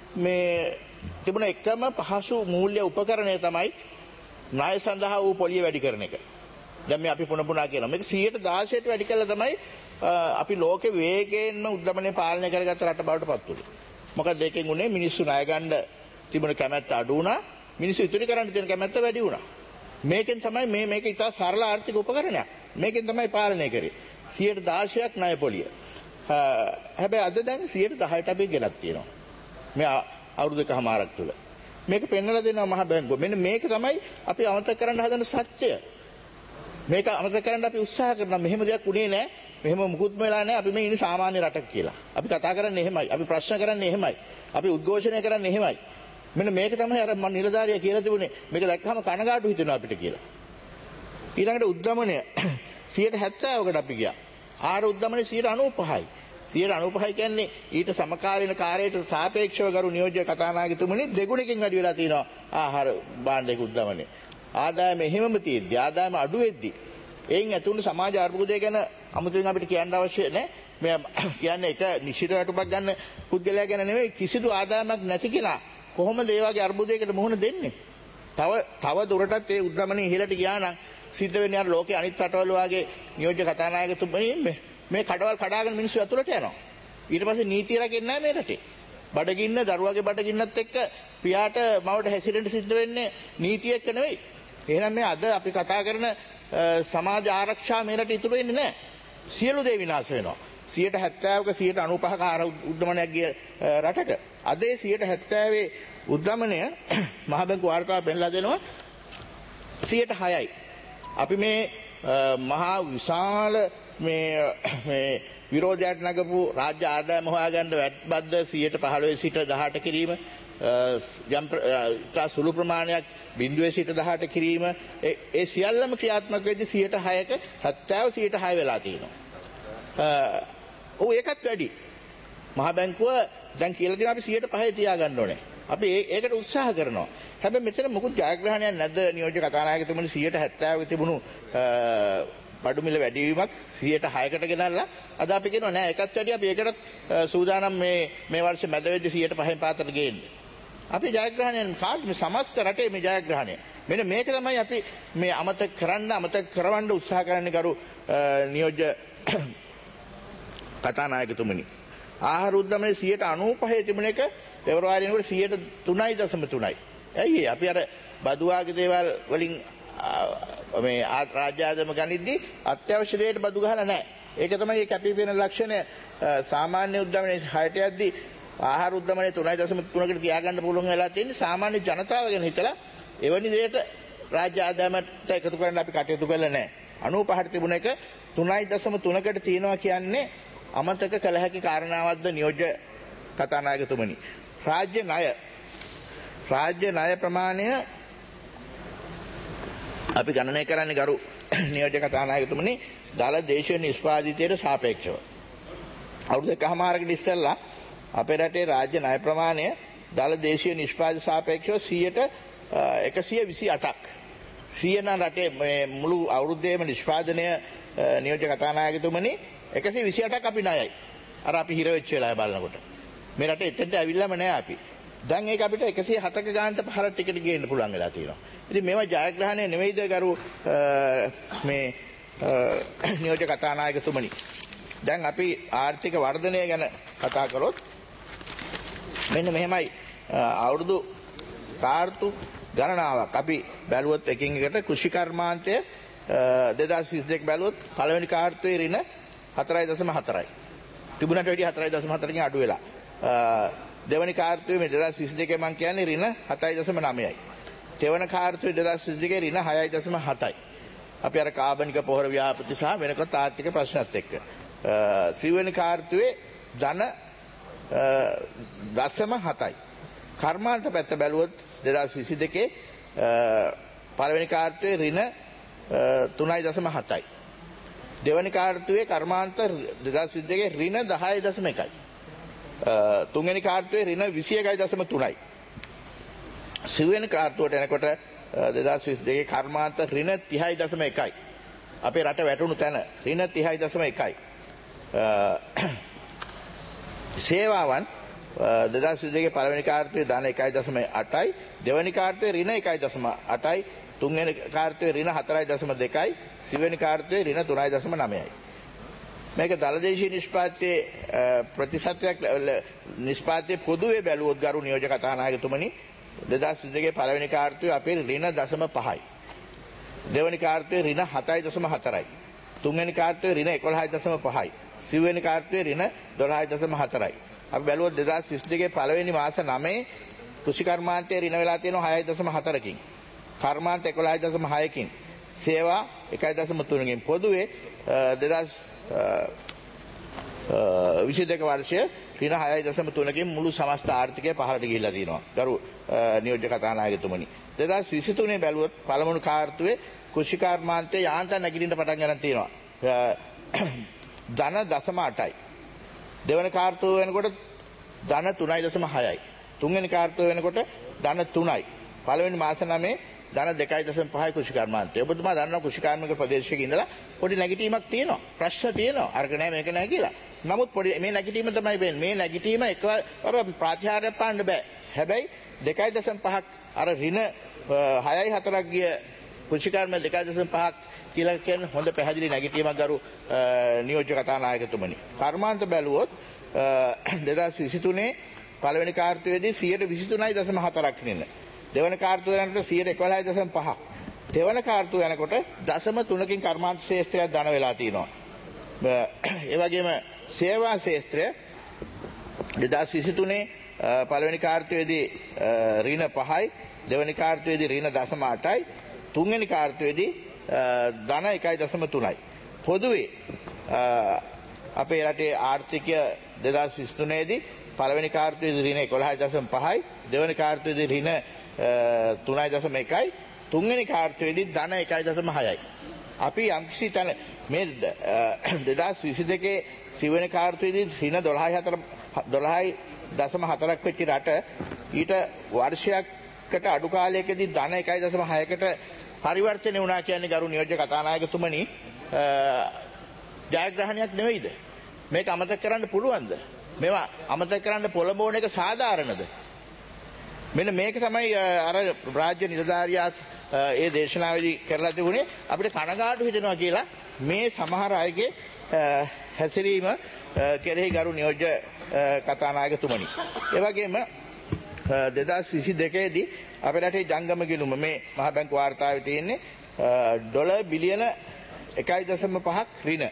මේ තිබුණ එකම පහසු මූල්‍ය උපකරණය තමයි ණය සඳහා වූ පොලිය වැඩි කරන එක. දැන් මේ අපි පුන පුනා කියනවා. මේක සියයට දාසයට වැඩි කළා තමයි අපි ලෝකෙ වේගයෙන්ම උද්දමනය පාලනය කරගත්ත රට බවට පත් වුණේ. මොකද දෙකෙන් උනේ මිනිස්සු ණය ගන්න තිබුණ කැමැත්ත අඩු වුණා. මිනිස්සු ඉතුරු කරන්න තියෙන කැමැත්ත වැඩි වුණා. මේකෙන් තමයි මේ මේක ඉතා සරල ආර්ථික උපකරණයක්. මේකෙන් තමයි පාලනය කරේ. සියයට දාසයක් ණය පොලිය. හැබැයි අද දැන් සියයට දහයට අපි ගෙනත් තියෙනවා. මේ අවුරුදු දෙකමාරක් තුල. මේක පෙන්වලා දෙනවා මහා බැංකුව. මෙන්න මේක තමයි අපි අමතක කරන්න හදන සත්‍යය. මේක අමතක කරන්න අපි උත්සාහ කරනවා. මෙහෙම දෙයක් උනේ නැහැ. මෙහෙම මුකුත්ම වෙලා නැහැ. අපි මේ ඉන්නේ සාමාන්‍ය රටක් කියලා. අපි කතා කරන්නේ එහෙමයි. අපි ප්‍රශ්න කරන්නේ එහෙමයි. අපි උද්ඝෝෂණය කරන්නේ එහෙමයි. මෙන්න මේක තමයි අර මම නිලධාරියා කියලා තිබුණේ. මේක දැක්කම කනගාටු හිතෙනවා අපිට කියලා. ඊළඟට උද්දමනය සියයට හැත්තෑවකට අපි ගියා. ආර උද්දමනය සියයට අනූපහයි. සියයට අනූපහයි කියන්නේ ඊට සමකාලීන කාර්යයට සාපේක්ෂව ගරු නියෝජ්‍ය කතානායකතුමනි දෙගුණකින් වැඩි වෙලා තියෙනවා ආහාර භාණ්ඩයක උද්දමනය. ආදායම එහෙමම තියෙද්දි ආදායම අඩු වෙද්දි එයින් ඇතුළු සමාජ අර්බුදය ගැන අමුතුවෙන් අපිට කියන්න අවශ්‍ය නැහැ. මේ කියන්නේ එක නිශ්චිත වටුපක් ගන්න පුද්ගලයා ගැන නෙවෙයි කිසිදු ආදායමක් නැති කෙනා කොහොමද ඒ වගේ අර්බුදයකට මුහුණ දෙන්නේ? තව තව දුරටත් ඒ උද්දමනය ඉහළට ගියා නම් සිද්ධ වෙන්නේ අර ලෝකේ අනිත් රටවල වගේ නියෝජ්‍ය කතානායකතුමනි මේ කඩවල් කඩාගෙන මිනිස්සු ඇතුළට යනවා. ඊට පස්සේ නීතිය රකින්නේ නැහැ මේ රටේ. බඩගින්න දරුවගේ බඩගින්නත් එක්ක පියාට මවට හැසිරෙන්න සිද්ධ වෙන්නේ නීතිය එක්ක නෙවෙයි. එහෙනම් මේ අද අපි කතා කරන සමාජ ආරක්ෂා මේ රටේ ඉතුරු වෙන්නේ නැහැ. සියලු දේ විනාශ වෙනවා. සියයට හැත්තෑවක සියයට අනූපහක ආර උද්දමනයක් ගිය රටක. අද ඒ සියයට හැත්තෑවේ උද්දමනය මහ බැංකුව වාර්තාව පෙන්ලා දෙනවා සියයට හයයි. අපි මේ මහා විශාල මේ මේ විරෝධයට නගපු රාජ්‍ය ආදායම හොයාගන්න වැට් බද්ද සියයට පහළොව සිට දහඅට කිරීම, යම් සුළු ප්‍රමාණයක් බිඳුවේ සිට දහඅට කිරීම, ඒ සියල්ලම ක්‍රියාත්මක වෙද්දී සියයට හයක හැත්තෑව සියයට හය වෙලා තියෙනවා. ඔව් ඒකත් වැඩි. මහ බැංකුව දැන් කියලා දෙනවා අපි සියයට පහේ තියාගන්න ඕනේ. අපි ඒකට උත්සාහ කරනවා. හැබැයි මෙතන මොකුත් ජයග්‍රහණයක් නැද්ද නියෝජ්‍ය කතානායකතුමනි සියයට හැත්තෑවක තිබුණු බඩු මිල වැඩිවීමක් සියයට හයකට ගෙනල්ලා අද අපි කියනවා නෑ ඒකත් වැඩි අපි ඒකටත් සූදානම් මේ මේ වර්ෂ මැද වෙද්දී සියයට පහෙන් පාතට ගේන්න. අපි ජයග්‍රහණයෙන් කාට් මේ සමස්ත රටේ මේ ජයග්‍රහණය. මෙන්න මේක තමයි අපි මේ අමතක කරන්න අමතක කරවන්න උත්සාහ කරන්නේ කරු නියෝජ්‍ය කතානායකතුමනි. ආහාර උද්දමනයේ සියයට අනූපහේ තිබුණ එක පෙබරවාරි වෙනකොට සියයට තුනයි දශම තුනයි. ඇයි අපි අර බදු ආගේ දේවල් වලින් මේ රාජ්‍ය ආදායම ගනිද්දී අත්‍යවශ්‍ය දෙයට බදු ගහලා නැහැ. ඒක තමයි මේ කැපිපෙන ලක්ෂණය. සාමාන්‍ය උද්දමනයේ හයට යද්දී ආහාර උද්දමනයේ තුනයි දශම තුනකට තියාගන්න පුළුවන් වෙලා තියෙන්නේ සාමාන්‍ය ජනතාව ගැන හිතලා එවැනි දෙයට රාජ්‍ය ආදායමට එකතු කරන්න අපි කටයුතු කළා නැහැ. අනූපහට තිබුණ එක තුනයි දශම තුනකට තියෙනවා කියන්නේ අමතක කළ හැකි කාරණාවක්ද නියෝජ්‍ය කතානායකතුමනි. රාජ්‍ය ණය රාජ්‍ය ණය ප්‍රමාණය අපි ගණනය කරන්නේ ගරු නියෝජ්‍ය කතානායකතුමනි දල දේශීය නිෂ්පාදිතයට සාපේක්ෂව. අවුරුදු එකමාරකට ඉස්සෙල්ලා අපේ රටේ රාජ්‍ය ණය ප්‍රමාණය දල දේශීය නිෂ්පාදිත සාපේක්ෂව සියයට එකසිය විසි අටක්. සිය නම් රටේ මුළු අවුරුද්දේම නිෂ්පාදනය නියෝජ්‍ය කතානායකතුමනි එකසිය විසි අටක් අපි ණයයි. අර අපි හිර වෙච්ච වෙලාව බලනකොට. මේ රටේ එතෙන්ට ඇවිල්ලාම නැහැ අපි. දැන් ඒක අපිට එකසිය හතක ගානට පහළ ටිකට් ගේන්න පුළුවන් වෙලා තියෙනවා. ඉතින් මේවා ජයග්‍රහණය නෙවෙයිද ගරු මේ නියෝජ්‍ය කතානායකතුමනි. දැන් අපි ආර්ථික වර්ධනය ගැන කතා කරොත් මෙන්න මෙහෙමයි අවුරුදු කාර්තු ගණනාවක් අපි බැලුවොත් එකින් එකට කෘෂි කර්මාන්තය දෙදාස් විසි දෙක බැලුවොත් පළවෙනි කාර්තුවේ ඍණ හතරයි දශම හතරයි. තිබුණට වැඩිය හතරයි දශම හතරකින් අඩු වෙලා. දෙවැනි කාර්තුවේ මේ දෙදාස් විසි දෙකේ මම කියන්නේ ඍණ හතයි දශම නවයයි. තෙවන කාර්තුවේ දෙදාස් විසි දෙකේ ඍණ හයයි දශම හතයි. අපි අර කාබනික පොහොර ව්‍යාපෘති සහ වෙනකොට ආර්ථික ප්‍රශ්නත් එක්ක. සිව්වෙනි කාර්තුවේ ධන දශම හතයි. කර්මාන්ත පැත්ත බැලුවොත් දෙදාස් විසි දෙකේ පළවෙනි කාර්තුවේ ඍණ තුනයි දශම හතයි. දෙවැනි කාර්තුවේ කර්මාන්ත දෙදාස් විසි දෙකේ ඍණ දහයයි දශම එකයි. තුන්වෙනි කාර්තුවේ ඍණ විසි එකයි දශම තුනයි. සිව්වෙනි කාර්තුවට එනකොට දෙදාස් විසි දෙකේ කර්මාන්ත ඍණ තිහයි දශම එකයි. අපේ රට වැටුණු තැන ඍණ තිහයි දශම එකයි. සේවාවන් දෙදාස් විසි දෙකේ පළවෙනි කාර්තුවේ ධන එකයි දශම අටයි, දෙවැනි කාර්තුවේ ඍණ එකයි දශම අටයි, තුන්වෙනි කාර්තුවේ ඍණ හතරයි දශම දෙකයි, සිව්වෙනි කාර්තුවේ ර්ණ තුනයි දශම නවයයි. මේක දලදේශීය නිෂ්පාදනයේ ප්‍රතිශතයක් නිෂ්පාදනයේ පොදුවේ බැලුවොත් ගරු නියෝජ්‍ය කතානායකතුමනි දෙදාස් විසි දෙකේ පළවෙනි කාර්තුවේ අපේ ඍණ දශම පහයි. දෙවැනි කාර්තුවේ ඍණ හතයි දශම හතරයි. තුන්වෙනි කාර්තුවේ ඍණ එකොළහයි දශම පහයි. සිව්වෙනි කාර්තුවේ ඍණ දොළහයි දශම හතරයි. අපි බැලුවොත් දෙදාස් විසි දෙකේ පළවෙනි මාස නවයේ කෘෂි කර්මාන්තයේ ඍණ වෙලා තියෙනවා හයයි දශම හතරකින්. කර්මාන්ත එකොළහයි දශම හයකින්. සේවා එකයි දශම තුනකින්. පොදුවේ දෙදාස් විසි දෙක වර්ෂය ඍණ හයයි දශම තුනකින් මුළු සමස්ත ආර්ථිකය පහළට ගිහිල්ලා තියෙනවා. ගරු නියෝජ්‍ය කතානායකතුමනි. දෙදාස් විසි තුනේ බැලුවොත් පළමුණු කාර්තුවේ කෘෂි කර්මාන්තයේ යාන්තම් නැගිටින්න පටන් ගන්න තියෙනවා. ධන දශම අටයි. දෙවන කාර්තුව වෙනකොට ධන තුනයි දශම හයයි. තුන්වෙනි කාර්තුව වෙනකොට ධන තුනයි. පළවෙනි මාස නවයේ ධන දෙකයි දශම පහයි කෘෂි කර්මාන්තය. ඔබතුමා දන්නවා කෘෂි කාර්මික ප්‍රදේශයක ඉඳලා පොඩි නැගිටීමක් තියෙනවා. ප්‍රශ්න තියෙනවා. අරක නෑ මේක නෑ කියලා. නමුත් පොඩි මේ නැගිටීම තමයි වෙන්නේ. මේ නැගිටීම එකවර ප්‍රාතිහාර්යයක් පාන්න බෑ. හැබැයි දෙකයි දශම පහක් අර ඍණ හයයි හතරක් ගිය කෘෂි කර්ම දෙකයි දශම පහක් කියලා කියන හොඳ පැහැදිලි නැගිටීමක් ගරු නියෝජ්‍ය කතානායකතුමනි. කර්මාන්ත බැලුවොත් දෙදාස් විසි තුනේ පළවෙනි කාර්තුවේදී සියයට විසි තුනයි දශම හතරක් නෙන්න. දෙවන කාර්තුව යනකොට සියයට එකොළහයි දශම පහක්. තෙවන කාර්තුව යනකොට දශම තුනකින් කර්මාන්ත ශ්‍රේෂ්ඨයක් ධන වෙලා තියෙනවා. ඒ වගේම සේවා ශේත්‍රය දෙදහස් විසිතුනේ පළවෙනි කාර්තුවේදී ඍණ පහයි, දෙවෙනි කාර්තුවේදී ඍණ දශම අටයි, තුන්වෙනි කාර්තුවේදී ධන එකයි දශම තුනයි. පොදුවේ අපේ රටේ ආර්ථිකය දෙදහස් විසිතුනේදී පළවෙනි කාර්තුවේදී ඍණ එකොළහයි දශම පහයි, දෙවෙනි කාර්තුවේදී ඍණ තුනයි දශම එකයි, තුන්වෙනි කාර්තුවේදී ධන එකයි දශම හයයි. අපි යම්කිසි තැන මේ දෙදහස් විසිදෙකේ සිව්වෙනි කාර්තුවේදී ඍණ දොළහයි දශම හතරක් වෙච්ච රට ඊට වර්ෂයකට අඩු කාලයකදී ධන එකයි දශම හයකට පරිවර්තනය වුණා කියන්නේ ගරු නියෝජ්‍ය කතානායකතුමනි ජයග්‍රහණයක් නෙවෙයිද? මේක අමතක කරන්න පුළුවන්ද? මේවා අමතක කරන්න පොළඹවන එක සාධාරණද? මෙන්න මේක තමයි අර රාජ්‍ය නිලධාරියා ඒ දේශනාවේදී කරලා තිබුණේ. අපිට කනගාටු හිතෙනවා කියලා මේ සමහර අයගේ හැසිරීම කෙරෙහි ගරු නියෝජ්‍ය කතානායකතුමනි. ඒ වගේම දෙදහස් විසිදෙකේදී අපේ රටේ ජංගම ගිණුම මේ මහ බැංකු වාර්තාවේ තියෙන්නේ ඩොලර් බිලියන එකයි දශම පහක් ඍණ.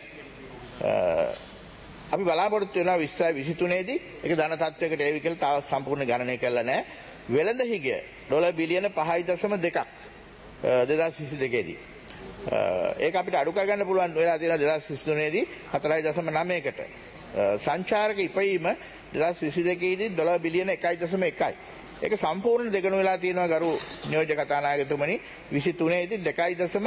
අපි බලාපොරොත්තු වෙනවා විස්සයි විසිතුනේදී ඒක ධන තත්ත්වයකට ඒවි කියලා තාම සම්පූර්ණ ගණනය කරලා නැහැ. වෙළඳ හිගය ඩොලර් බිලියන පහයි දශම දෙකක් දෙදහස් විසිදෙකේදී. ඒක අපිට අඩු කරගන්න පුළුවන් වෙලා තියෙනවා දෙදහස් විසිතුනේදී හතරයි දශම නවයකට. සංචාරක ඉපයීම දෙදහස් විසිදෙකේදී ඩොලර් බිලියන එකයි දශම එකයි. ඒක සම්පූර්ණ දෙගුණ වෙලා තියෙනවා ගරු නියෝජ්‍ය කතානායකතුමනි. විසිතුනේදී දෙකයි දශම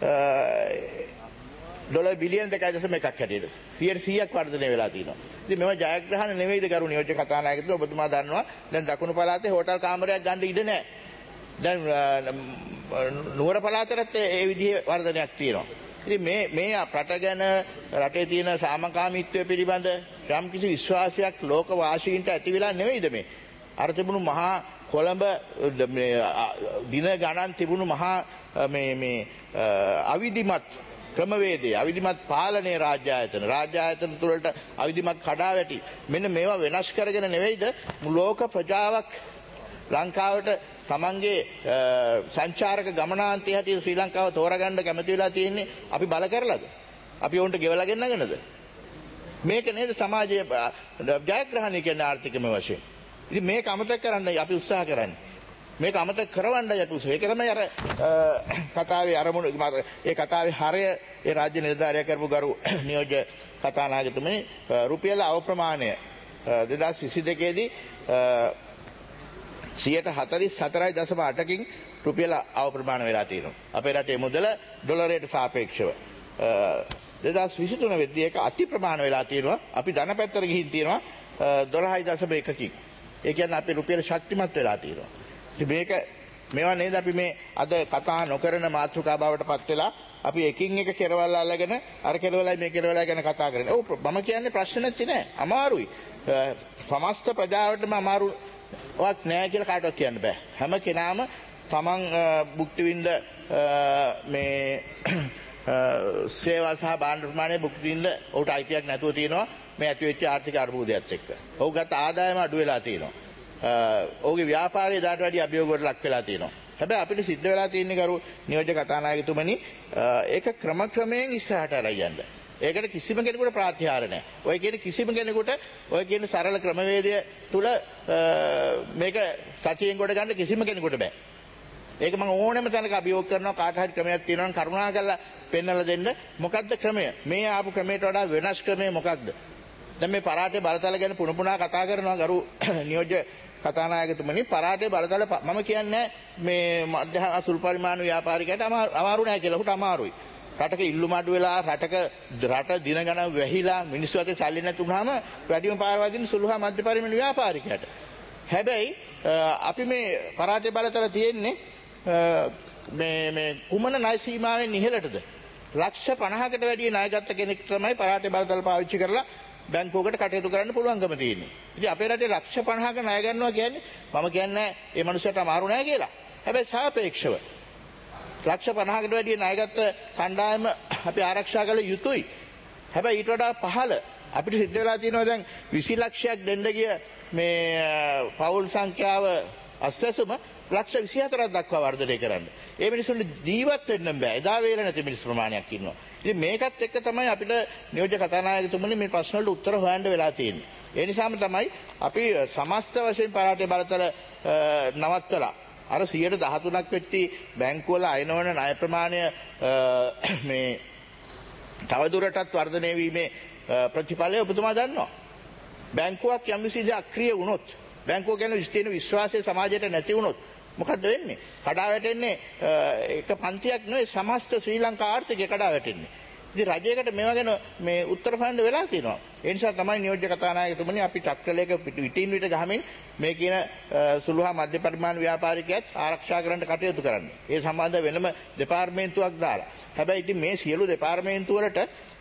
ඩොලර් බිලියන දෙකයි දශම එකක් හැටියට සියයට සීයක් වර්ධනය වෙලා තියෙනවා. ඉතින් මේවා ජයග්‍රහණ නෙවෙයිද ගරු නියෝජ්‍ය කතානායකතුමා? ඔබතුමා දන්නවා දැන් දකුණු පළාතේ හෝටල් කාමරයක් ගන්න ඉඩ නැහැ. දැන් නුවර පළාතේත් ඒ විදිහේ වර්ධනයක් තියෙනවා. ඉතින් මේ මේ රට ගැන රටේ තියෙන සාමකාමීත්වය පිළිබඳ යම් කිසි විශ්වාසයක් ලෝක වාසීන්ට ඇති වෙලා නෙවෙයිද මේ? අර තිබුණු මහා කොළඹ දින ගණන් තිබුණු මහා මේ මේ අවිධිමත් ක්‍රමවේදය, අවිධිමත් පාලනයේ රාජ්‍ය ආයතන, රාජ්‍ය ආයතන තුළට අවිධිමත් කඩාවැටි මෙන්න මේවා වෙනස් කරගෙන නෙවෙයිද ලෝක ප්‍රජාවක් ලංකාවට තමන්ගේ සංචාරක ගමනාන්තය හැටියට ශ්‍රී ලංකාව තෝරගන්න කැමති වෙලා තියෙන්නේ? අපි බල කරලාද? අපි ඔවුන්ට ගෙවලා ගෙන්නගෙනද? මේක නේද සමාජයේ ජයග්‍රහණය කියන්නේ ආර්ථිකමය වශයෙන්. ඉතින් මේක අමතක කරන්නයි අපි උත්සාහ කරන්නේ. මේක අමතක කරවන්නයි අපි උත්සාහ. ඒක තමයි අර කතාවේ අරමුණ ඒ කතාවේ හරය ඒ රාජ්‍ය නිලධාරියා කරපු ගරු නියෝජ්‍ය කතානායකතුමනි රුපියල් අවප්‍රමාණය දෙදහස් විසිදෙකේදී සියයට හතළිස් හතරයි දශම අටකින් රුපියල අවප්‍රමාණ වෙලා තියෙනවා. අපේ රටේ මුදල ඩොලරයට සාපේක්ෂව දෙදහස් විසිතුන වෙද්දී ඒක අති ප්‍රමාණ වෙලා තියෙනවා. අපි ධන පැත්තට ගිහින් තියෙනවා දොළහයි දශම එකකින්. ඒ කියන්නේ අපේ රුපියල ශක්තිමත් වෙලා තියෙනවා. ඉතින් මේක මේවා නේද අපි මේ අද කතා නොකරන මාතෘකා බවට පත් වෙලා අපි එකින් එක කෙරවල් අල්ලගෙන අර කෙරවලයි මේ කෙරවලයි ගැන කතා කරන්නේ. ඔව් මම කියන්නේ ප්‍රශ්න නැති නෑ. අමාරුයි. සමස්ත ප්‍රජාවටම අමාරු වක් නෑ කියලා කාටවත් කියන්න බෑ. හැම කෙනාම තමන් භුක්ති විඳ මේ සේවා සහ භාණ්ඩ ප්‍රමාණය භුක්ති විඳ ඔහුට අයිතියක් නැතුව තියෙනවා මේ ඇති වෙච්ච ආර්ථික අර්බුදයත් එක්ක. ඔහු ගත ආදායම අඩු වෙලා තියෙනවා. ඔහුගේ ව්‍යාපාරය දාට වැඩි අභියෝගවලට ලක් වෙලා තියෙනවා. හැබැයි අපිට සිද්ධ වෙලා තියෙන්නේ ගරු නියෝජ්‍ය කතානායකතුමනි ඒක ක්‍රමක්‍රමයෙන් ඉස්සරහට අරයි යන්න. ඒකට කිසිම කෙනෙකුට ප්‍රාතිහාර නැහැ. ඔය කියන කිසිම කෙනෙකුට ඔය කියන සරල ක්‍රමවේදය තුල මේක සතියෙන් කොට ගන්න කිසිම කෙනෙකුට බෑ. ඒක මම ඕනෙම තැනක අභියෝග කරනවා කාට හරි ක්‍රමයක් තියෙනවා නම් කරුණාකරලා පෙන්වලා දෙන්න. මොකද්ද ක්‍රමය? මේ ආපු ක්‍රමයට වඩා වෙනස් ක්‍රමය මොකක්ද? දැන් මේ පරාටේ බලතල ගැන පුන පුනා කතා කරනවා ගරු නියෝජ්‍ය කතානායකතුමනි. පරාටේ බලතල මම කියන්නේ මේ මධ්‍යම අසුල් පරිමාණ ව්‍යාපාරිකයට අමාරු නැහැ කියලා. උට අමාරුයි. රටක ඉල්ලුම අඩු වෙලා රටක රට දින ගණන් වැහිලා මිනිස්සු අතේ සල්ලි නැතුනහම වැඩිම පාර වදින සුළු හා මධ්‍ය පරිමාණ ව්‍යාපාරිකයට. හැබැයි අපි මේ පරාටේ බලතල තියෙන්නේ මේ මේ කුමන ණය සීමාවෙන් ඉහළටද? ලක්ෂ පනහකට වැඩි ණය ගත්ත කෙනෙක් තමයි පරාටේ බලතල පාවිච්චි කරලා බැංකුවකට කටයුතු කරන්න පුළුවන්කම තියෙන්නේ. ඉතින් අපේ රටේ ලක්ෂ පනහක ණය ගන්නවා කියන්නේ මම කියන්නේ මේ මනුස්සයට අමාරු නෑ කියලා. හැබැයි සාපේක්ෂව ලක්ෂ පනහකට වැඩි ණයගත්ත කණ්ඩායම අපි ආරක්ෂා කළ යුතුයි. හැබැයි ඊට වඩා පහළ අපිට සිද්ධ වෙලා තියෙනවා දැන් විසි ලක්ෂයක් දෙන්න ගිය මේ පවුල් සංඛ්‍යාව අස්වැසුම ලක්ෂ විසි හතරක් දක්වා වර්ධනය කරන්න. ඒ මිනිස්සුන්ට ජීවත් වෙන්න බෑ. එදා වේල නැති මිනිස් ප්‍රමාණයක් ඉන්නවා. ඉතින් මේකත් එක්ක තමයි අපිට නියෝජ්‍ය කතානායකතුමනි මේ ප්‍රශ්න වලට උත්තර හොයන්න වෙලා තියෙන්නේ. ඒ නිසාම තමයි අපි සමස්ත වශයෙන් පරාටේ බලතල නවත්තලා අර සියයට දහතුනක් වෙච්චි බැංකුවල අයනවන ණය ප්‍රමාණය මේ තවදුරටත් වර්ධනය වීමේ ප්‍රතිඵලය ඔබතුමා දන්නවා. බැංකුවක් යම් කිසි දෙයක් අක්‍රිය වුණොත් බැංකුව ගැන තියෙන විශ්වාසය සමාජයට නැති වුණොත් මොකද්ද වෙන්නේ? කඩා වැටෙන්නේ එක පන්තියක් නෙවෙයි සමස්ත ශ්‍රී ලංකා ආර්ථිකය කඩා වැටෙන්නේ. ඉතින් රජයකට මේවා ගැන මේ උත්තර හොයන්න වෙලා තියෙනවා. ඒ නිසා තමයි නියෝජ්‍ය කතානායකතුමනි අපි චක්‍රලේඛ විටින් විට ගහමින් මේ කියන සුළු හා මධ්‍ය පරිමාණ ව්‍යාපාරිකයත් ආරක්ෂා කරන්න කටයුතු කරන්නේ. ඒ සම්බන්ධ වෙනම දෙපාර්තමේන්තුවක් දාලා. හැබැයි ඉතින් මේ සියලු දෙපාර්තමේන්තු වලට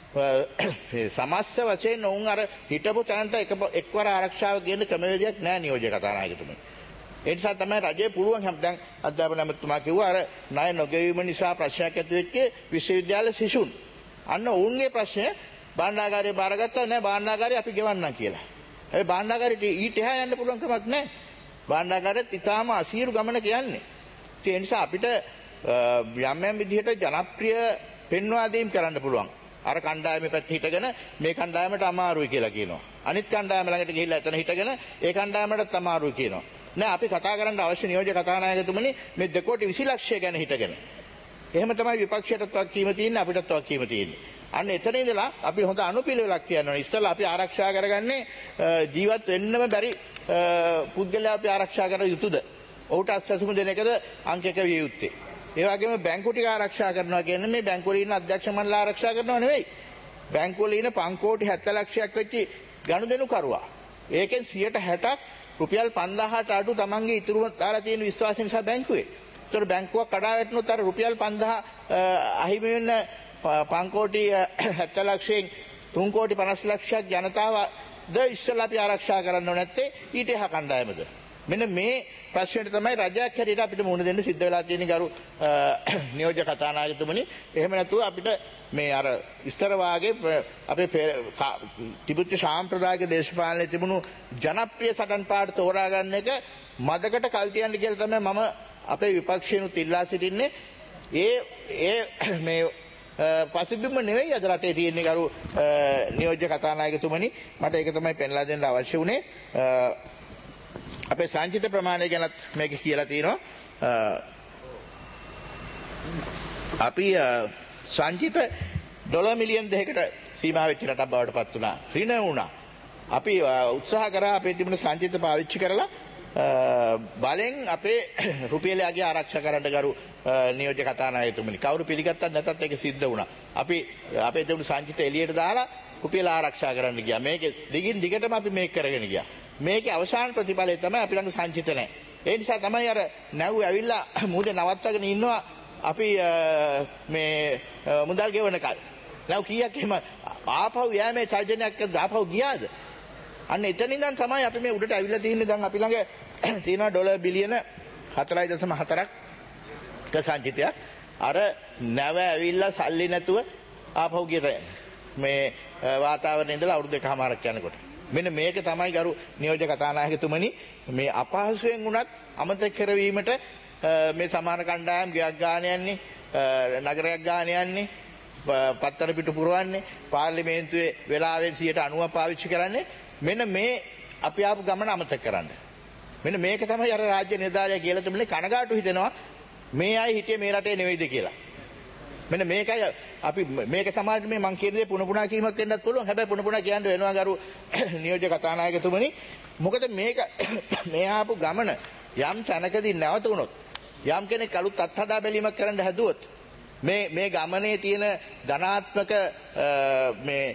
සමස්ත වශයෙන් ඔවුන් අර හිටපු තැනට එක්වර ආරක්ෂාව කියන ක්‍රමවේදයක් නැහැ නියෝජ්‍ය කතානායකතුමනි. ඒ නිසා තමයි රජය පුළුවන් හැම දැන් අධ්‍යාපන ඇමතුමා කිව්වා අර ණය නොගෙවීම නිසා ප්‍රශ්නයක් ඇති වෙච්ච විශ්වවිද්‍යාල සිසුන්. අන්න ඔවුන්ගේ ප්‍රශ්නය භාණ්ඩාගාරය බාරගත්තා නෑ භාණ්ඩාගාරය අපි ගෙවන්නම් කියලා. හැබැයි භාණ්ඩාගාරයට ඊට එහා යන්න පුළුවන් කමක් නෑ. භාණ්ඩාගාරෙත් ඊටාම අසීරු ගමන කියන්නේ. ඒ නිසා අපිට යම් යම් විදිහට ජනප්‍රිය පෙන්වා දීම් කරන්න පුළුවන්. අර කණ්ඩායමේ පැත්ත හිටගෙන මේ කණ්ඩායමට අමාරුයි කියලා කියනවා. අනිත් කණ්ඩායම ළඟට ගිහිල්ලා එතන හිටගෙන ඒ කණ්ඩායමටත් අමාරුයි කියනවා. නෑ අපි කතා කරන්න අවශ්‍ය නියෝජ්‍ය කතානායකතුමනි මේ දෙකෝටි විසි ලක්ෂය ගැන හිටගෙන. එහෙම තමයි විපක්ෂයටත් වක්කීම තියෙන්නේ අපිටත් වක්කීම තියෙන්නේ. අන්න එතන ඉඳලා අපි හොඳ අනුපිළිවෙලක් තියනවා. ඉස්සෙල්ලා අපි ආරක්ෂා කරගන්නේ ජීවත් වෙන්නම බැරි පුද්ගලයා අපි ආරක්ෂා කර යුතුද? ඔහුට අත්සසුම දෙන එකද අංක එක විය යුත්තේ. ඒ වගේම බැංකු ටික ආරක්ෂා කරනවා කියන්නේ මේ බැංකුවල ඉන්න අධ්‍යක්ෂ මණ්ඩල ආරක්ෂා කරනවා නෙවෙයි. බැංකුවල ඉන්න පංකෝටි හැත්තෑ ලක්ෂයක් වෙච්චි ගනුදෙනු කරුවා. ඒකෙන් සියයට හැටක් රුපියල් පන්දාහට අඩු තමන්ගේ ඉතුරුම දාලා තියෙන විශ්වාසය නිසා බැංකුවේ. ඒතර බැංකුවක් කඩා වැටුනොත් අර රුපියල් පන්දාහ අහිමි වෙන පංකෝටි හැත්තෑ ලක්ෂයෙන් තුන් කෝටි පනස් ලක්ෂයක් ජනතාව ද ඉස්සෙල්ලා අපි ආරක්ෂා කරන්න ඕනේ නැත්තේ ඊට එහා කණ්ඩායමද? මෙන්න මේ ප්‍රශ්නෙට තමයි රජයක් හැටියට අපිට මුහුණ දෙන්න සිද්ධ වෙලා තියෙන ගරු නියෝජ්‍ය කතානායකතුමනි. එහෙම නැතුව අපිට මේ අර ඉස්තර වාගේ අපේ තිබුච්ච සාම්ප්‍රදායික දේශපාලනයේ තිබුණු ජනප්‍රිය සටන් පාට තෝරා ගන්න එක මදකට කල් තියන්න කියලා තමයි මම අපේ විපක්ෂයනුත් ඉල්ලා සිටින්නේ. ඒ ඒ මේ පසුබිම නෙවෙයි අද රටේ තියෙන්නේ ගරු නියෝජ්‍ය කතානායකතුමනි. මට ඒක තමයි පෙන්ලා දෙන්න අවශ්‍ය වුණේ. අපේ සංචිත ප්‍රමාණය ගැනත් මේක කියලා තියෙනවා. අපි සංචිත ඩොලර් මිලියන් දෙකකට සීමා වෙච්ච රටක් බවට පත් වුණා. ඍණ වුණා. අපි උත්සාහ කරා අපේ තිබුණ සංචිත පාවිච්චි කරලා බලෙන් අපේ රුපියල අගය ආරක්ෂා කරන්න ගරු නියෝජ්‍ය කතානායකතුමනි. කවුරු පිළිගත්තත් නැතත් ඒක සිද්ධ වුණා. අපි අපේ තිබුණු සංචිත එළියට දාලා රුපියල ආරක්ෂා කරන්න ගියා. මේක දිගින් දිගටම අපි මේක කරගෙන ගියා. මේකේ අවසාන ප්‍රතිඵලය තමයි අපි ළඟ සංචිත නැහැ. ඒ නිසා තමයි අර නැව් ඇවිල්ලා මුහුදේ නවත්තගෙන ඉන්නවා අපි මේ මුදල් ගෙවන කල්. නැව් කීයක් එහෙම ආපහු යෑමේ චර්ජනයක් ආපහු ගියාද? අන්න එතන ඉඳන් තමයි අපි මේ උඩට ඇවිල්ලා තියෙන්නේ. දැන් අපි ළඟ තියෙනවා ඩොලර් බිලියන හතරයි දශම හතරක් ක සංචිතයක්. අර නැව ඇවිල්ලා සල්ලි නැතුව ආපහු ගියට මේ වාතාවරණේ ඉඳලා අවුරුදු දෙකමාරක් යනකොට මෙන්න මේක තමයි ගරු නියෝජ්‍ය කතානායකතුමනි මේ අපහසුයෙන් වුණත් අමතක කරවීමට මේ සමාන කණ්ඩායම් ගයක් ගාන යන්නේ නගරයක් ගාන යන්නේ පත්තර පිටු පුරවන්නේ පාර්ලිමේන්තුවේ වෙලාවෙන් සියයට අනූව පාවිච්චි කරන්නේ මෙන්න මේ අපි ආපු ගමන අමතක කරන්න. මෙන්න මේක තමයි අර රාජ්‍ය නිලධාරියා කියලා තිබුණේ කනගාටු හිතෙනවා මේ අය හිටියේ මේ රටේ නෙවෙයිද කියලා. මෙන්න මේකයි අපි මේක සමාජයේ මේ මං කියන දේ පුන පුනා කීමක් වෙන්නත් පුළුවන්. හැබැයි පුන පුනා කියන්න වෙනවා ගරු නියෝජ්‍ය කතානායකතුමනි. මොකද මේක මේ ආපු ගමන යම් තැනකදී නැවත වුණොත් යම් කෙනෙක් අලුත් අත්හදා බැලීමක් කරන්න හැදුවොත් මේ මේ ගමනේ තියෙන ධනාත්මක මේ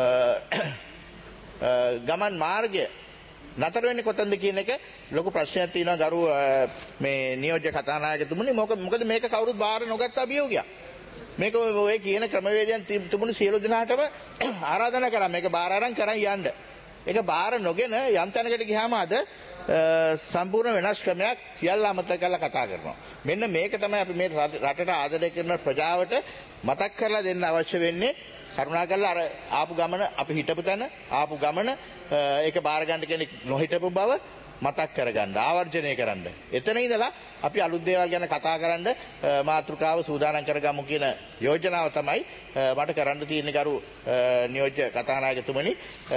ගමන් මාර්ගය නතර වෙන්නේ කොතනද කියන එක ලොකු ප්‍රශ්නයක් තියෙනවා ගරු මේ නියෝජ්‍ය කතානායකතුමනි. මොකද මේක කවුරුත් බාර නොගත්ත අභියෝගයක්. මේක ඔය කියන ක්‍රමවේදයන් තිබුණු සියලු දෙනාටම ආරාධනා කරා මේක බාර අරන් කරන් යන්න. ඒක බාර නොගෙන යම් තැනකට ගියාම අද සම්පූර්ණ වෙනස් ක්‍රමයක් සියල්ල අමතක කරලා කතා කරනවා. මෙන්න මේක තමයි අපි මේ රටට ආදරය කරන ප්‍රජාවට මතක් කරලා දෙන්න අවශ්‍ය වෙන්නේ. කරුණාකරලා අර ආපු ගමන අපි හිටපු තැන ආපු ගමන ඒක බාර ගන්න කෙනෙක් නොහිටපු බව මතක් කරගන්න ආවර්ජනය කරන්න. එතන ඉඳලා අපි අලුත් දේවල් ගැන කතා කරන්න මාතෘකාව සූදානම් කරගමු කියන යෝජනාව තමයි මට කරන්න තියෙන ගරු නියෝජ්‍ය කතානායකතුමනි.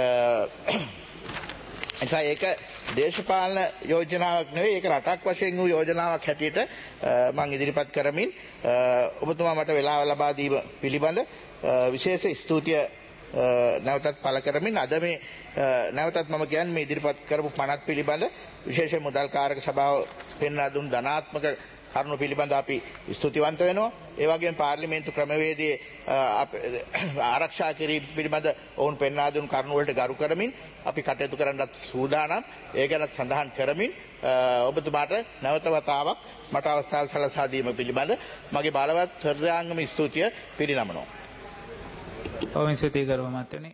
එසා ඒක දේශපාලන යෝජනාවක් නෙවෙයි ඒක රටක් වශයෙන් වූ යෝජනාවක් හැටියට මම ඉදිරිපත් කරමින් ඔබතුමා මට වෙලාව ලබා දීම පිළිබඳ විශේෂ ස්තුතිය නැවතත් පළ කරමින් අද මේ නැවතත් මම කියන්නේ මේ ඉදිරිපත් කරපු පනත් පිළිබඳ විශේෂ මුදල් කාරක සභාව පෙන්වා දුන් ධනාත්මක කරුණු පිළිබඳ අපි ස්තුතිවන්ත වෙනවා. ඒ වගේම පාර්ලිමේන්තු ක්‍රමවේදයේ ආරක්ෂා කිරීම පිළිබඳ ඔවුන් පෙන්වා දුන් කරුණු වලට ගරු කරමින් අපි කටයුතු කරන්නත් සූදානම්. ඒ ගැන සඳහන් කරමින් ඔබතුමාට නැවත වතාවක් මට අවස්ථාව සලසා දීම පිළිබඳ මගේ බලවත් හෘදයාංගම ස්තුතිය පිරිනමනවා. ඔවුන් ස්තුති කරනවා මතනේ.